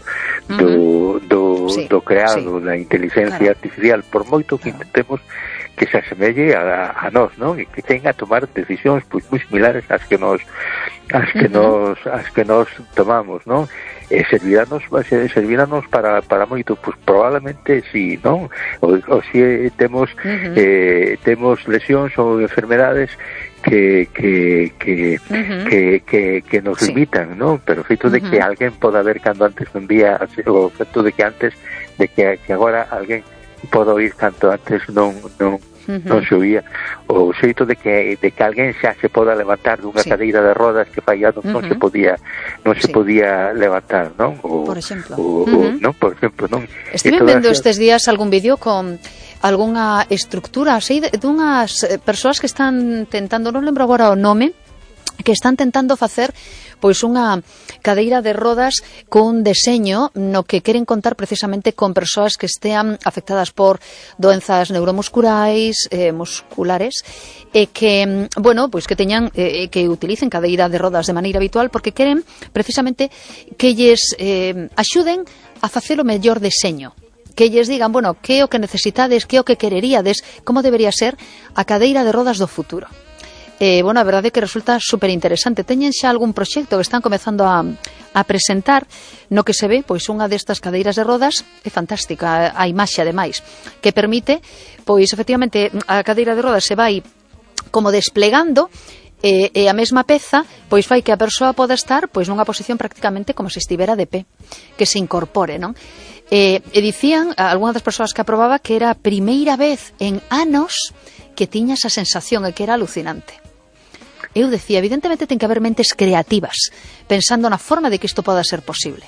do, uh-huh. do, sí. do creado sí. da inteligencia claro. artificial, por moito que claro. intentemos que se asemelle a, a nós, non? E que tenga a tomar decisións pois moi similares ás que nos as que uh-huh. nos as que nos tomamos, non? E serviranos serviranos para para moito, pois probablemente si, non? O, o si temos uh-huh. eh, temos lesións ou enfermedades que que que, uh-huh. que, que que nos sí. limitan, non? Pero o feito de uh-huh. que alguén poda ver cando antes non vía, o feito de que antes de que, que agora alguén podo oír canto antes non non uh-huh. non se oía, o xeito de que de que alguén xa se poda levantar dunha sí. cadeira de rodas que fai anos uh-huh. non se podía non se sí. podía levantar, non? O, por exemplo. O, uh-huh. o, non, por exemplo, non. Estive vendo estes días algún vídeo con algunha estructura así de, de unhas persoas que están tentando, non lembro agora o nome, que están tentando facer pois unha cadeira de rodas con deseño no que queren contar precisamente con persoas que estean afectadas por doenzas neuromuscurais, eh, musculares, e que, bueno, pois que teñan eh, que utilicen cadeira de rodas de maneira habitual porque queren precisamente que lles eh, axuden a facer o mellor deseño, que lles digan, bueno, que é o que necesitades, que é o que quereríades, como debería ser a cadeira de rodas do futuro. Eh, bueno, a verdade é que resulta super interesante. Teñen xa algún proxecto que están comezando a, a presentar no que se ve, pois unha destas cadeiras de rodas é fantástica, a imaxe ademais, que permite, pois efectivamente a cadeira de rodas se vai como desplegando e, e a mesma peza pois fai que a persoa poda estar pois nunha posición prácticamente como se estivera de pé, que se incorpore, non? E, e dicían, algunhas das persoas que aprobaba, que era a primeira vez en anos que tiña esa sensación e que era alucinante. Eu decía, evidentemente ten que haber mentes creativas pensando na forma de que isto poda ser posible.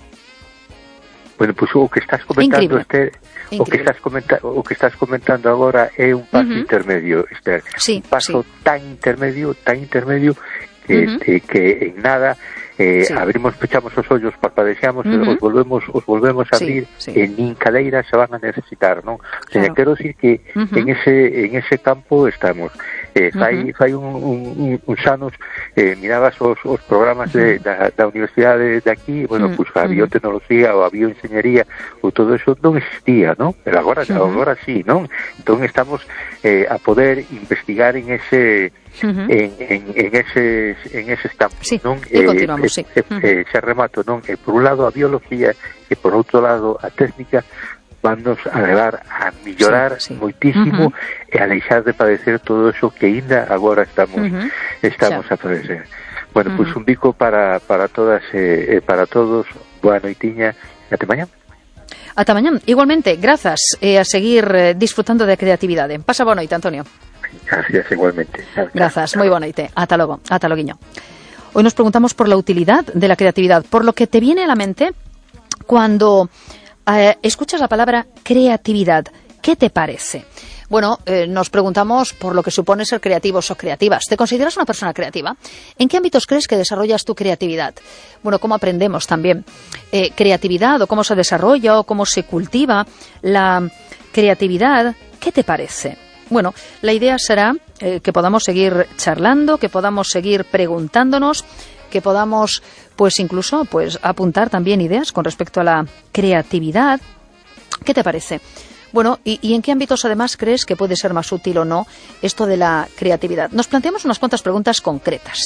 Bueno, pois pues, o que estás comentando este, o que estás comenta, o que estás comentando agora é un paso uh-huh. intermedio, este, sí, un paso sí. tan intermedio, tan intermedio que, uh-huh. que, que en nada eh, sí. abrimos, pechamos os ollos, parpadeamos, uh-huh. os volvemos os volvemos a abrir, sí, sí. e nin cadeiras se van a necesitar, non? O sea, claro. quero decir que uh-huh. en ese en ese campo estamos. Eh, fai, uh-huh. fai un, un, uns anos eh, mirabas os, os programas de, da, da universidade de aquí, bueno, uh-huh. pues a biotecnoloxía ou a bioingeniería ou todo eso non existía, non? Pero agora, uh-huh. agora sí, non? Entón estamos eh, a poder investigar en ese uh-huh. en, en, en ese en ese campos, sí. non? E continuamos, eh, sí. Eh, uh-huh. eh, se remato, non? E por un lado a biología e por outro lado a técnica vannos a levar a mellorar sí, sí. moitísimo uh-huh. e a deixar de padecer todo eso que ainda agora estamos uh-huh. estamos xa. a padecer. Bueno, uh-huh. pois pues un bico para, para todas e eh, para todos. Boa noitiña, até mañá. Ata mañá. Igualmente, grazas e eh, a seguir eh, disfrutando de creatividade. Pasa boa noite, Antonio. Gracias, igualmente. Chao, grazas, moi boa noite. Ata logo, ata loguiño. Hoy nos preguntamos por la utilidad de la creatividad, por lo que te viene a la mente cuando Eh, escuchas la palabra creatividad. ¿Qué te parece? Bueno, eh, nos preguntamos por lo que supone ser creativos o creativas. ¿Te consideras una persona creativa? ¿En qué ámbitos crees que desarrollas tu creatividad? Bueno, ¿cómo aprendemos también eh, creatividad o cómo se desarrolla o cómo se cultiva la creatividad? ¿Qué te parece? Bueno, la idea será eh, que podamos seguir charlando, que podamos seguir preguntándonos, que podamos pues incluso pues apuntar también ideas con respecto a la creatividad. ¿Qué te parece? Bueno, ¿y, y en qué ámbitos además crees que puede ser más útil o no esto de la creatividad? Nos planteamos unas cuantas preguntas concretas.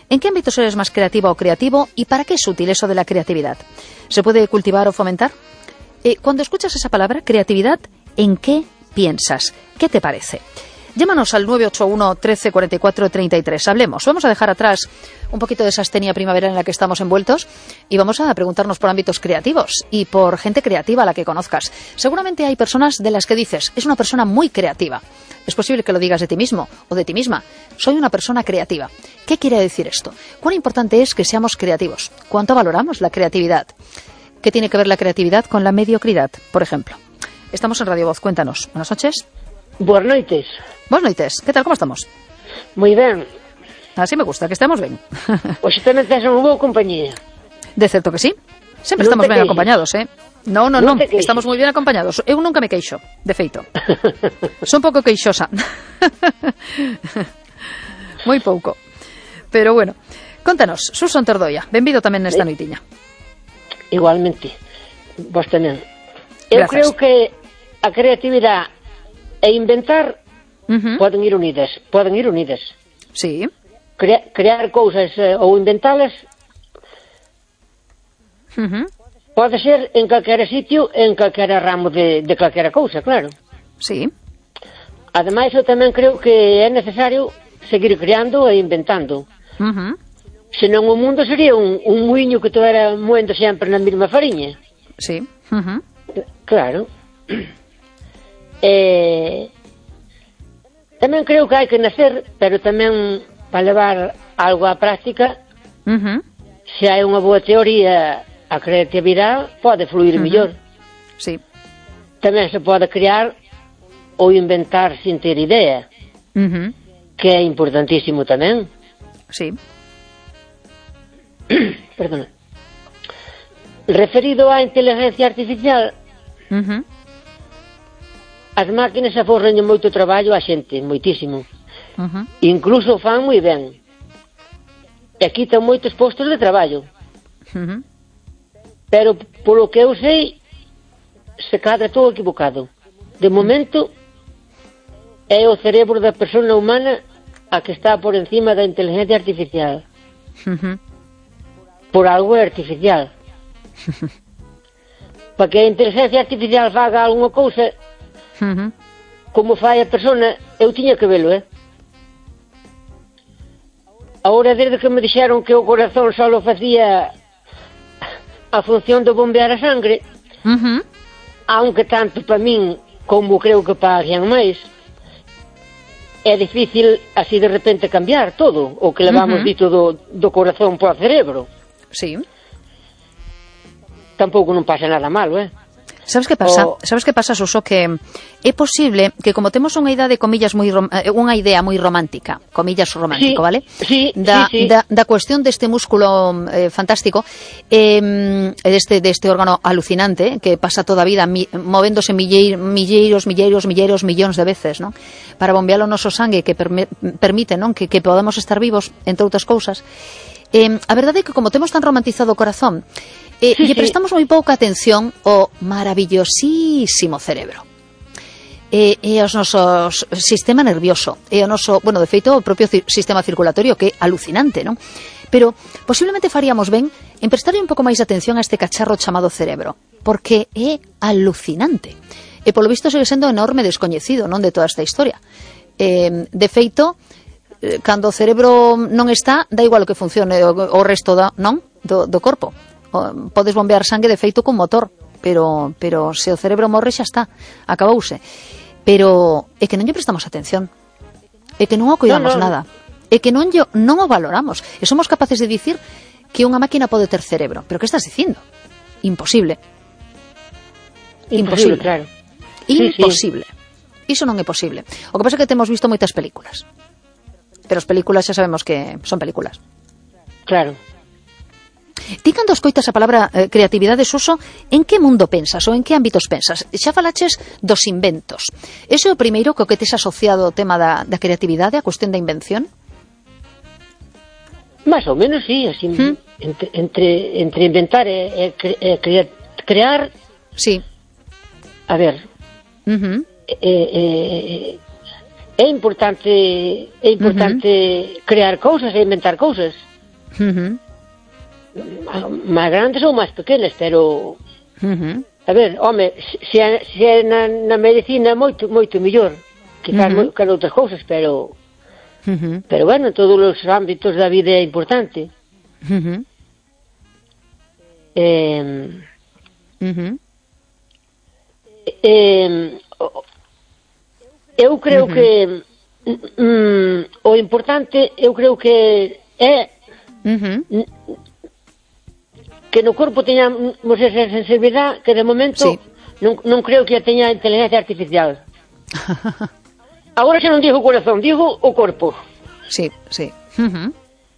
¿En qué ámbitos eres más creativa o creativo y para qué es útil eso de la creatividad? ¿Se puede cultivar o fomentar? Eh, cuando escuchas esa palabra, creatividad, ¿en qué piensas? ¿Qué te parece? Llámanos al nueve ocho uno, trece, cuarenta y cuatro, treinta y tres. Hablemos. Vamos a dejar atrás un poquito de esa astenia primaveral en la que estamos envueltos y vamos a preguntarnos por ámbitos creativos y por gente creativa a la que conozcas. Seguramente hay personas de las que dices, es una persona muy creativa. Es posible que lo digas de ti mismo o de ti misma. Soy una persona creativa. ¿Qué quiere decir esto? ¿Cuán importante es que seamos creativos? ¿Cuánto valoramos la creatividad? ¿Qué tiene que ver la creatividad con la mediocridad, por ejemplo? Estamos en Radio Voz. Cuéntanos. Buenas noches. Boas noites. Boas noites. Que tal, como estamos? Moi ben. Así me gusta, que estemos ben. Hoxe tamén tes unha boa compañía. De certo que sí. Sempre Non estamos ben queixes. acompañados, eh? No, no, Non non. te queixes. Estamos moi ben acompañados. Eu nunca me queixo, de feito. Son pouco queixosa. Moi pouco. Pero bueno. Contanos, Suso Tordoia. Benvido tamén nesta noitiña. Igualmente. Vos tamén. Eu Grazas. creo que a creatividade e inventar Uh-huh. poden ir unidas, poden ir unidas. Sí. Crea, crear cousas eh, ou inventalas Uh-huh. pode ser en calquera sitio, en calquera ramo de, de calquera cousa, claro. Sí. Ademais, eu tamén creo que é necesario seguir creando e inventando. Uh-huh. Senón o mundo sería un, un muiño que estivera moendo sempre na mesma fariña. Sí. Uh-huh. Claro. Eh, tamén creo que hai que nacer, pero tamén para levar algo á práctica, Uh-huh. se hai unha boa teoría, a creatividade pode fluir Uh-huh. mellor. Sí. Tamén se pode crear ou inventar sin ter idea, Uh-huh. que é importantísimo tamén. Sí. Perdona. Referido á inteligencia artificial, Uh-huh. as máquinas aforren moito traballo á xente, moitísimo. Uh-huh. Incluso fan moi ben. E quitan moitos postos de traballo. Uh-huh. Pero, polo que eu sei, se cadra todo equivocado. De momento, é o cerebro da persona humana a que está por encima da inteligencia artificial. Uh-huh. Por algo é artificial. Para que a inteligencia artificial faga alguma cousa, Uh-huh. como fai a persona, eu tiña que velo, eh? Ahora, desde que me dixeron que o corazón só facía a función de bombear a sangre, Uh-huh. aunque tanto para min como creo que para alguén máis, é difícil así de repente cambiar todo o que levamos Uh-huh. dito do, do corazón para o cerebro. Sí. Tampouco non pasa nada malo, eh? Sabes que pasa? O... Sabes que pasa, Suso, que é posible que como temos unha idea de comillas moi rom... unha idea moi romántica, comillas romántico, Sí, vale? sí, da, sí, sí. Da, da cuestión deste músculo eh, fantástico, eh, deste deste órgano alucinante que pasa toda a vida mi, movéndose milleir, milleiros, milleiros, milleiros, millóns de veces, non? Para bombear o noso sangue que perme, permite, non? Que, que podamos estar vivos, entre outras cousas. Eh, a verdade é que como temos tan romantizado o corazón, Eh, Sí, lle sí. prestamos moi pouca atención ao maravillosísimo cerebro. E, e os nosos sistema nervioso, e o noso, bueno, de feito, o propio ci- sistema circulatorio, que é alucinante, non? Pero posiblemente faríamos ben en prestarle un pouco máis de atención a este cacharro chamado cerebro, porque é alucinante. E polo visto segue sendo enorme descoñecido, non, de toda esta historia. Eh, de feito, eh, cando o cerebro non está, dá igual o que funcione o, o resto da, non? Do, do corpo. O, podes bombear sangue de feito cun motor, pero pero se o cerebro morre xa está, acabouse. Pero é que non lle prestamos atención. É que non o cuidamos No, no. nada. É que non lle, non o valoramos. E somos capaces de dicir que unha máquina pode ter cerebro. Pero que estás dicindo? Imposible. Imposible, claro. Sí, sí. Imposible. Iso non é posible. O que pasa é que temos visto moitas películas. Pero as películas xa sabemos que son películas. Claro. Ti cando escoitas a palabra eh, creatividade, Suso, en que mundo pensas ou en que ámbitos pensas? Xa falaches dos inventos. Ese é o primeiro co que tes asociado o tema da, da creatividade, a cuestión da invención? Más ou menos, sí, así, ¿Mm? entre, entre, entre inventar e, e, cre, e crea, crear, Sí. a ver, Uh-huh. é, é, é importante é importante uh-huh. crear cousas e inventar cousas. Uh-huh. Máis grandes ou máis pequenas, pero... Uh-huh. A ver, home, se é, se é na, na medicina moito, moito mellor. Quizás uh-huh. que outras cousas, pero... Uh-huh. Pero bueno, en todos os ámbitos da vida é importante. Uh-huh. Eh... Uh-huh. Eh, eu creo uh-huh. que mm, o importante eu creo que é uh-huh. que no corpo teñamos esa sensibilidade que de momento sí. non, non creo que teña inteligencia artificial. Agora xa non digo o corazón, digo o corpo. Sí, sí. Uh-huh.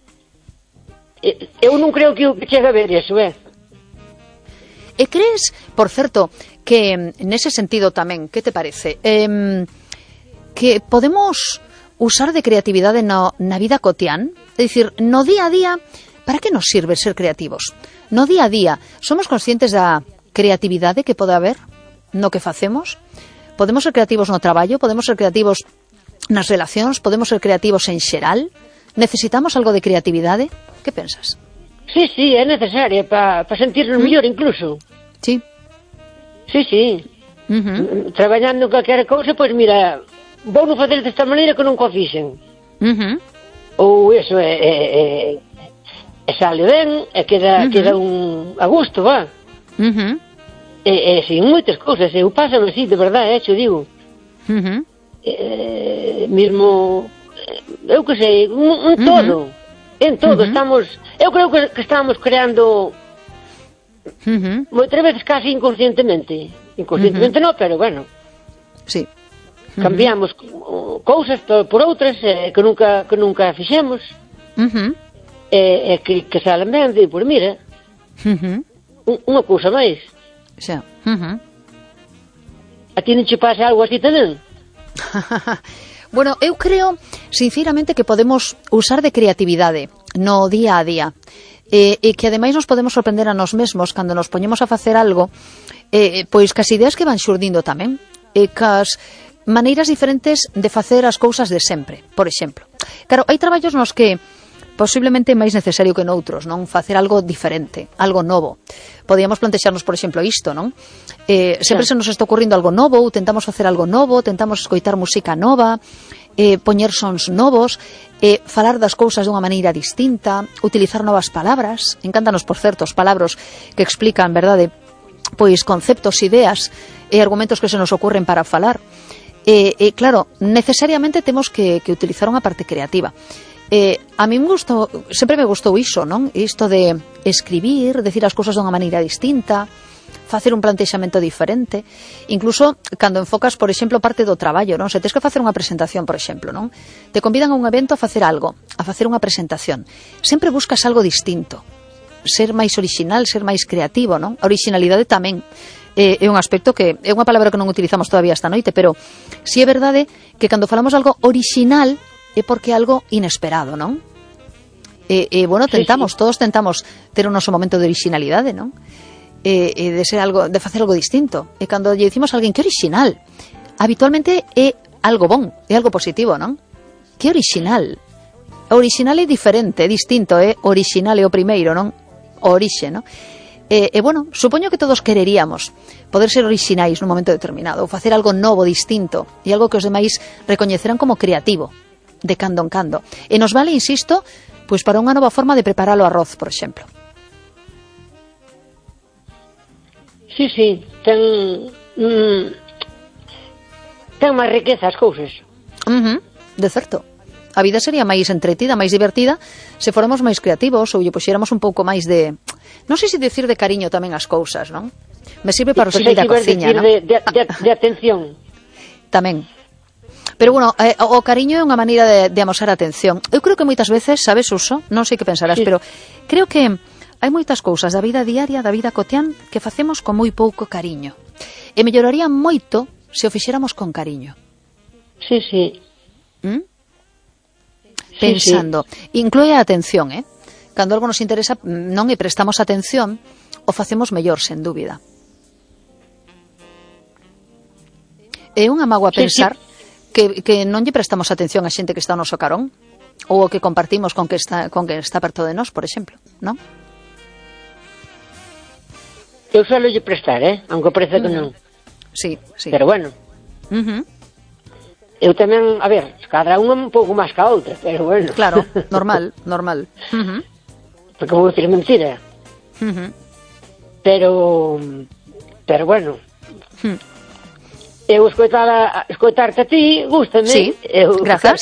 Eu non creo que chegue a ver eso, é. E crees, por certo, que nese sentido tamén, que te parece? Eh, que podemos usar de creatividade no, na vida cotián? É dicir, no día a día, para que nos sirve ser creativos? No día a día, somos conscientes da creatividade que pode haber no que facemos? Podemos ser creativos no traballo? Podemos ser creativos nas relacións? Podemos ser creativos en xeral? Necesitamos algo de creatividade? Que pensas? Sí, sí, é necesaria para pa sentirnos ¿Mm? mellor incluso. Sí. Sí, sí. Uh-huh. Traballando en calquera cousa, pois mira, vou non facer desta maneira que non co fixen. Uh-huh. Ou iso é, é, é, é sale ben, e queda, uh-huh. queda un a gusto, va. Uh-huh. E, e sin moitas cousas, eu pásame así, de verdade, eh, xo digo. Uh-huh. Eh, mismo, eu que sei, un, un todo. Uh-huh. En todo, uh-huh. estamos... Eu creo que, que estamos creando... Uh-huh. Moitas veces casi inconscientemente. Inconscientemente uh-huh. non, pero bueno. Sí. Uh-huh. Cambiamos cousas por outras eh, que nunca que nunca fixemos. Uh-huh. E eh, que, que salen ben, e por mira. Uh-huh. Un, unha cousa máis. Xa. Uh-huh. A ti non che pasa algo así tamén? Bueno, eu creo, sinceramente, que podemos usar de creatividade no día a día. E, e que ademais nos podemos sorprender a nós mesmos cando nos poñemos a facer algo, eh, pois cas ideas que van xurdindo tamén, e cas maneiras diferentes de facer as cousas de sempre, por exemplo. Claro, hai traballos nos que posiblemente é máis necesario que noutros, non? Facer algo diferente, algo novo. Podíamos plantexarnos, por exemplo, isto, non? Eh, sempre sí. se nos está ocurrindo algo novo, ou tentamos facer algo novo, tentamos escoitar música nova, eh, poñer sons novos, eh, falar das cousas dunha maneira distinta, utilizar novas palabras. Encántanos, por certo, os palabras que explican, verdade, pois conceptos, ideas e argumentos que se nos ocurren para falar. E, eh, eh, claro, necesariamente temos que, que utilizar unha parte creativa. Eh, a mí me gustou, sempre me gustou iso, non? Isto de escribir, decir as cousas dunha maneira distinta, facer un plantexamento diferente, incluso cando enfocas, por exemplo, parte do traballo, non? Se tes que facer unha presentación, por exemplo, non? Te convidan a un evento a facer algo, a facer unha presentación. Sempre buscas algo distinto, ser máis orixinal, ser máis creativo, non? A orixinalidade tamén é, é un aspecto que é unha palabra que non utilizamos todavía esta noite, pero si é verdade que cando falamos algo orixinal é porque é algo inesperado, non? E, e bueno, tentamos, sí, sí. todos tentamos ter o noso momento de orixinalidade, non? E, e de ser algo, de facer algo distinto. E cando lle dicimos a alguén que orixinal, habitualmente é algo bon, é algo positivo, non? Que orixinal. O orixinal é diferente, é distinto, é orixinal é o primeiro, non? O orixe, non? E, e bueno, supoño que todos quereríamos poder ser orixinais nun momento determinado, ou facer algo novo, distinto, e algo que os demais recoñeceran como creativo, de cando en cando. E nos vale, insisto, pois para unha nova forma de preparar o arroz, por exemplo. Sí, sí, ten mm, ten máis riqueza as cousas. Uh-huh, de certo. A vida sería máis entretida, máis divertida se fóramos máis creativos ou lle puxéramos un pouco máis de, non sei se decir de cariño tamén as cousas, non? Me sirve para o sitio da cociña, non? De, de, de, de atención. Tamén. Pero bueno, eh, o cariño é unha maneira de, de amosar atención. Eu creo que moitas veces, sabes, Uso, non sei que pensarás, sí. pero creo que hai moitas cousas da vida diaria, da vida cotián, que facemos con moi pouco cariño. E melloraría moito se o fixéramos con cariño. Sí, sí. ¿Mm? Pensando. Sí, sí. Inclúe a atención, eh? Cando algo nos interesa, non e prestamos atención, o facemos mellor, sen dúbida. É unha mágoa pensar sí, sí. Que, que non lle prestamos atención a xente que está ao noso carón. ou o que compartimos con que está, con que está perto de nós, por exemplo, non? Eu só lle prestar, eh? Aunque parece que non. Sí, sí. Pero bueno. Uh-huh. Eu tamén, a ver, cada unha un pouco máis que a outra, pero bueno. Claro, normal, normal. Uh-huh. Porque vou dicir mentira. Uh-huh. Pero, pero bueno. Uh-huh. Eu escoitar, escoitarte a ti, gústame. Sí, eu, grazas.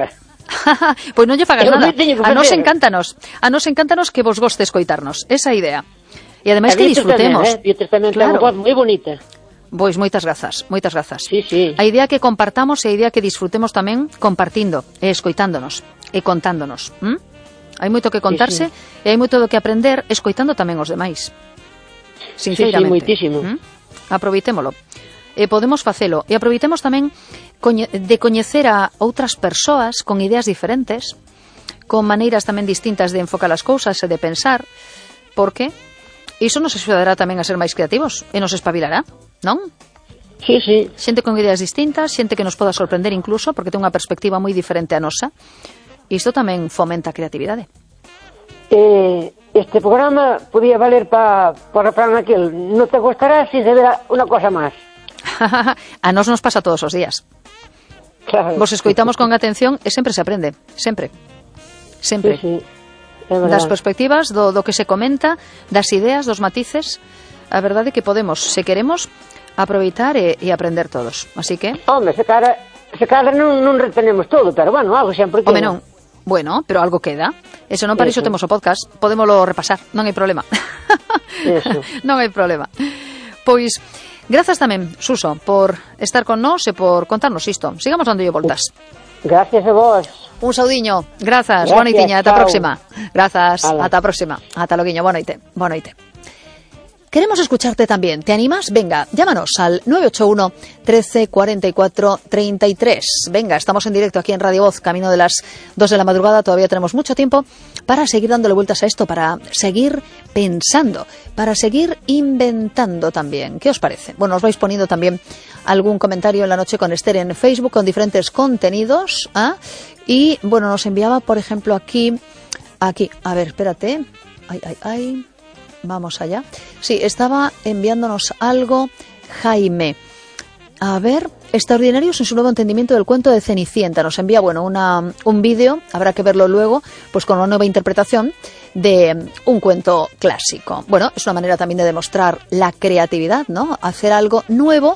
Pois non lle fagas eu nada. A nos facer. encántanos, a nos encántanos que vos goste escoitarnos, esa idea. E ademais que disfrutemos. Tamén, eh? Beatriz tamén claro. Ten unha voz moi bonita. Pois moitas grazas, moitas grazas. Sí, sí. A idea que compartamos e a idea que disfrutemos tamén compartindo e escoitándonos e contándonos. ¿Mm? Hai moito que contarse sí, sí. E hai moito do que aprender escoitando tamén os demais. Sinceramente. Sí, sí, moitísimo. ¿Mm? Aproveitémolo. E podemos facelo. E aproveitemos tamén de coñecer a outras persoas con ideas diferentes, con maneiras tamén distintas de enfocar as cousas e de pensar, porque iso nos axudará tamén a ser máis creativos e nos espabilará, non? Sí, sí. Xente con ideas distintas, xente que nos poda sorprender incluso, porque ten unha perspectiva moi diferente a nosa. Isto tamén fomenta a creatividade. Eh, este programa podía valer para pa, pa aquel. Non te gustará si se verá unha cosa máis. A nos nos pasa todos os días. Claro. Vos escoitamos con atención e sempre se aprende, sempre. Sempre. Sí, sí. Das perspectivas, do, do que se comenta, das ideas, dos matices, a verdade é que podemos, se queremos, aproveitar e, e aprender todos. Así que... Home, se cara, se cara non, non retenemos todo, pero bueno, algo sempre queda. Home, non. Bueno, pero algo queda. E se non para iso temos o podcast, podémoslo repasar, non hai problema. Eso. Non hai problema. Pois, grazas tamén, Suso, por estar con nós e por contarnos isto. Sigamos dando voltas. Gracias a vos. Un saudiño. Grazas. Gracias, Boa noitiña. Ata a próxima. Grazas. Hala. Ata a próxima. Ata loguiño. Boa noite. Boa noite. Queremos escucharte también. ¿Te animas? Venga, llámanos al nueve ocho uno, trece, cuarenta y cuatro, treinta y tres. Venga, estamos en directo aquí en Radio Voz, camino de las dos de la madrugada. Todavía tenemos mucho tiempo para seguir dándole vueltas a esto, para seguir pensando, para seguir inventando también. ¿Qué os parece? Bueno, os vais poniendo también algún comentario en la noche con Esther en Facebook con diferentes contenidos. ¿Ah? Y, bueno, nos enviaba, por ejemplo, aquí, aquí, a ver, espérate. Ay, ay, ay. Vamos allá. Sí, estaba enviándonos algo Jaime. A ver, extraordinarios en su nuevo entendimiento del cuento de Cenicienta. Nos envía, bueno, una, un vídeo, habrá que verlo luego, pues con una nueva interpretación de un cuento clásico. Bueno, es una manera también de demostrar la creatividad, ¿no? Hacer algo nuevo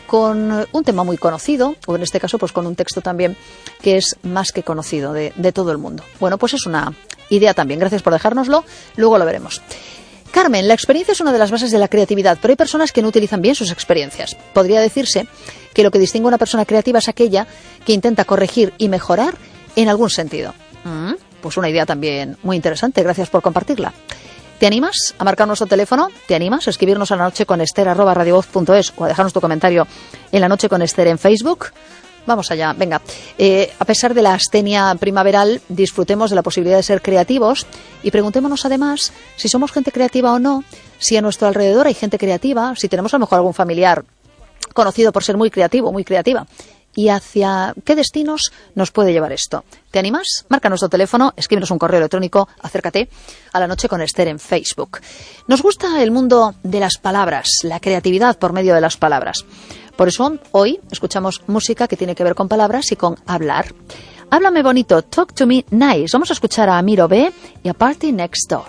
con un tema muy conocido, o en este caso, pues con un texto también que es más que conocido de, de todo el mundo. Bueno, pues es una idea también. Gracias por dejárnoslo. Luego lo veremos. Carmen, la experiencia es una de las bases de la creatividad, pero hay personas que no utilizan bien sus experiencias. Podría decirse que lo que distingue a una persona creativa es aquella que intenta corregir y mejorar en algún sentido. Mm, pues una idea también muy interesante, gracias por compartirla. ¿Te animas a marcar nuestro teléfono? ¿Te animas a escribirnos a la noche con Esther arroba radiovoz punto es o a dejarnos tu comentario en la noche con Esther en Facebook? Vamos allá, venga. Eh, a pesar de la astenia primaveral, disfrutemos de la posibilidad de ser creativos y preguntémonos además si somos gente creativa o no, si a nuestro alrededor hay gente creativa, si tenemos a lo mejor algún familiar conocido por ser muy creativo, muy creativa. ¿Y hacia qué destinos nos puede llevar esto? ¿Te animas? Marca nuestro teléfono, escríbenos un correo electrónico, acércate a la noche con Esther en Facebook. Nos gusta el mundo de las palabras, la creatividad por medio de las palabras. Por eso hoy escuchamos música que tiene que ver con palabras y con hablar. Háblame bonito, talk to me nice. Vamos a escuchar a Amiro B y a Party Next Door.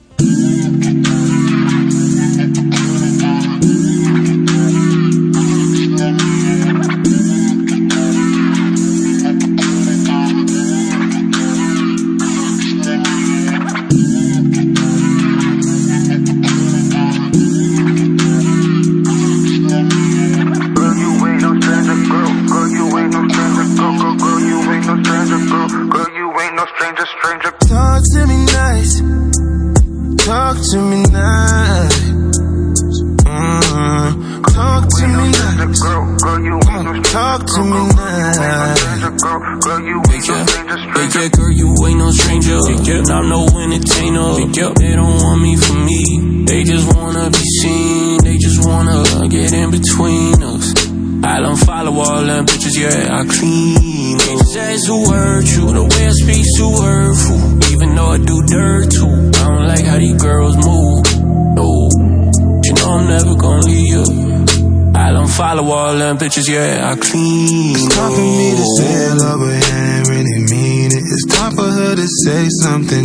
Talk to me nice. Talk to me nice. Mm-hmm. Talk to me nice. Mm, talk to me nice. Yeah, yeah, girl, you ain't no stranger. Yeah, and I'm no entertainer. Yeah, they don't want me for me. They just wanna be seen. They just wanna get in between us. I don't follow all them bitches, yeah, I clean. It says who hurt you, the way I speak too hurtful. Even though I do dirt too, I don't like how these girls move. No, you know I'm never gonna leave you. I don't follow all them bitches, yeah, I clean. It's time for me to say I love her, yeah, I ain't really mean it. It's time for her to say something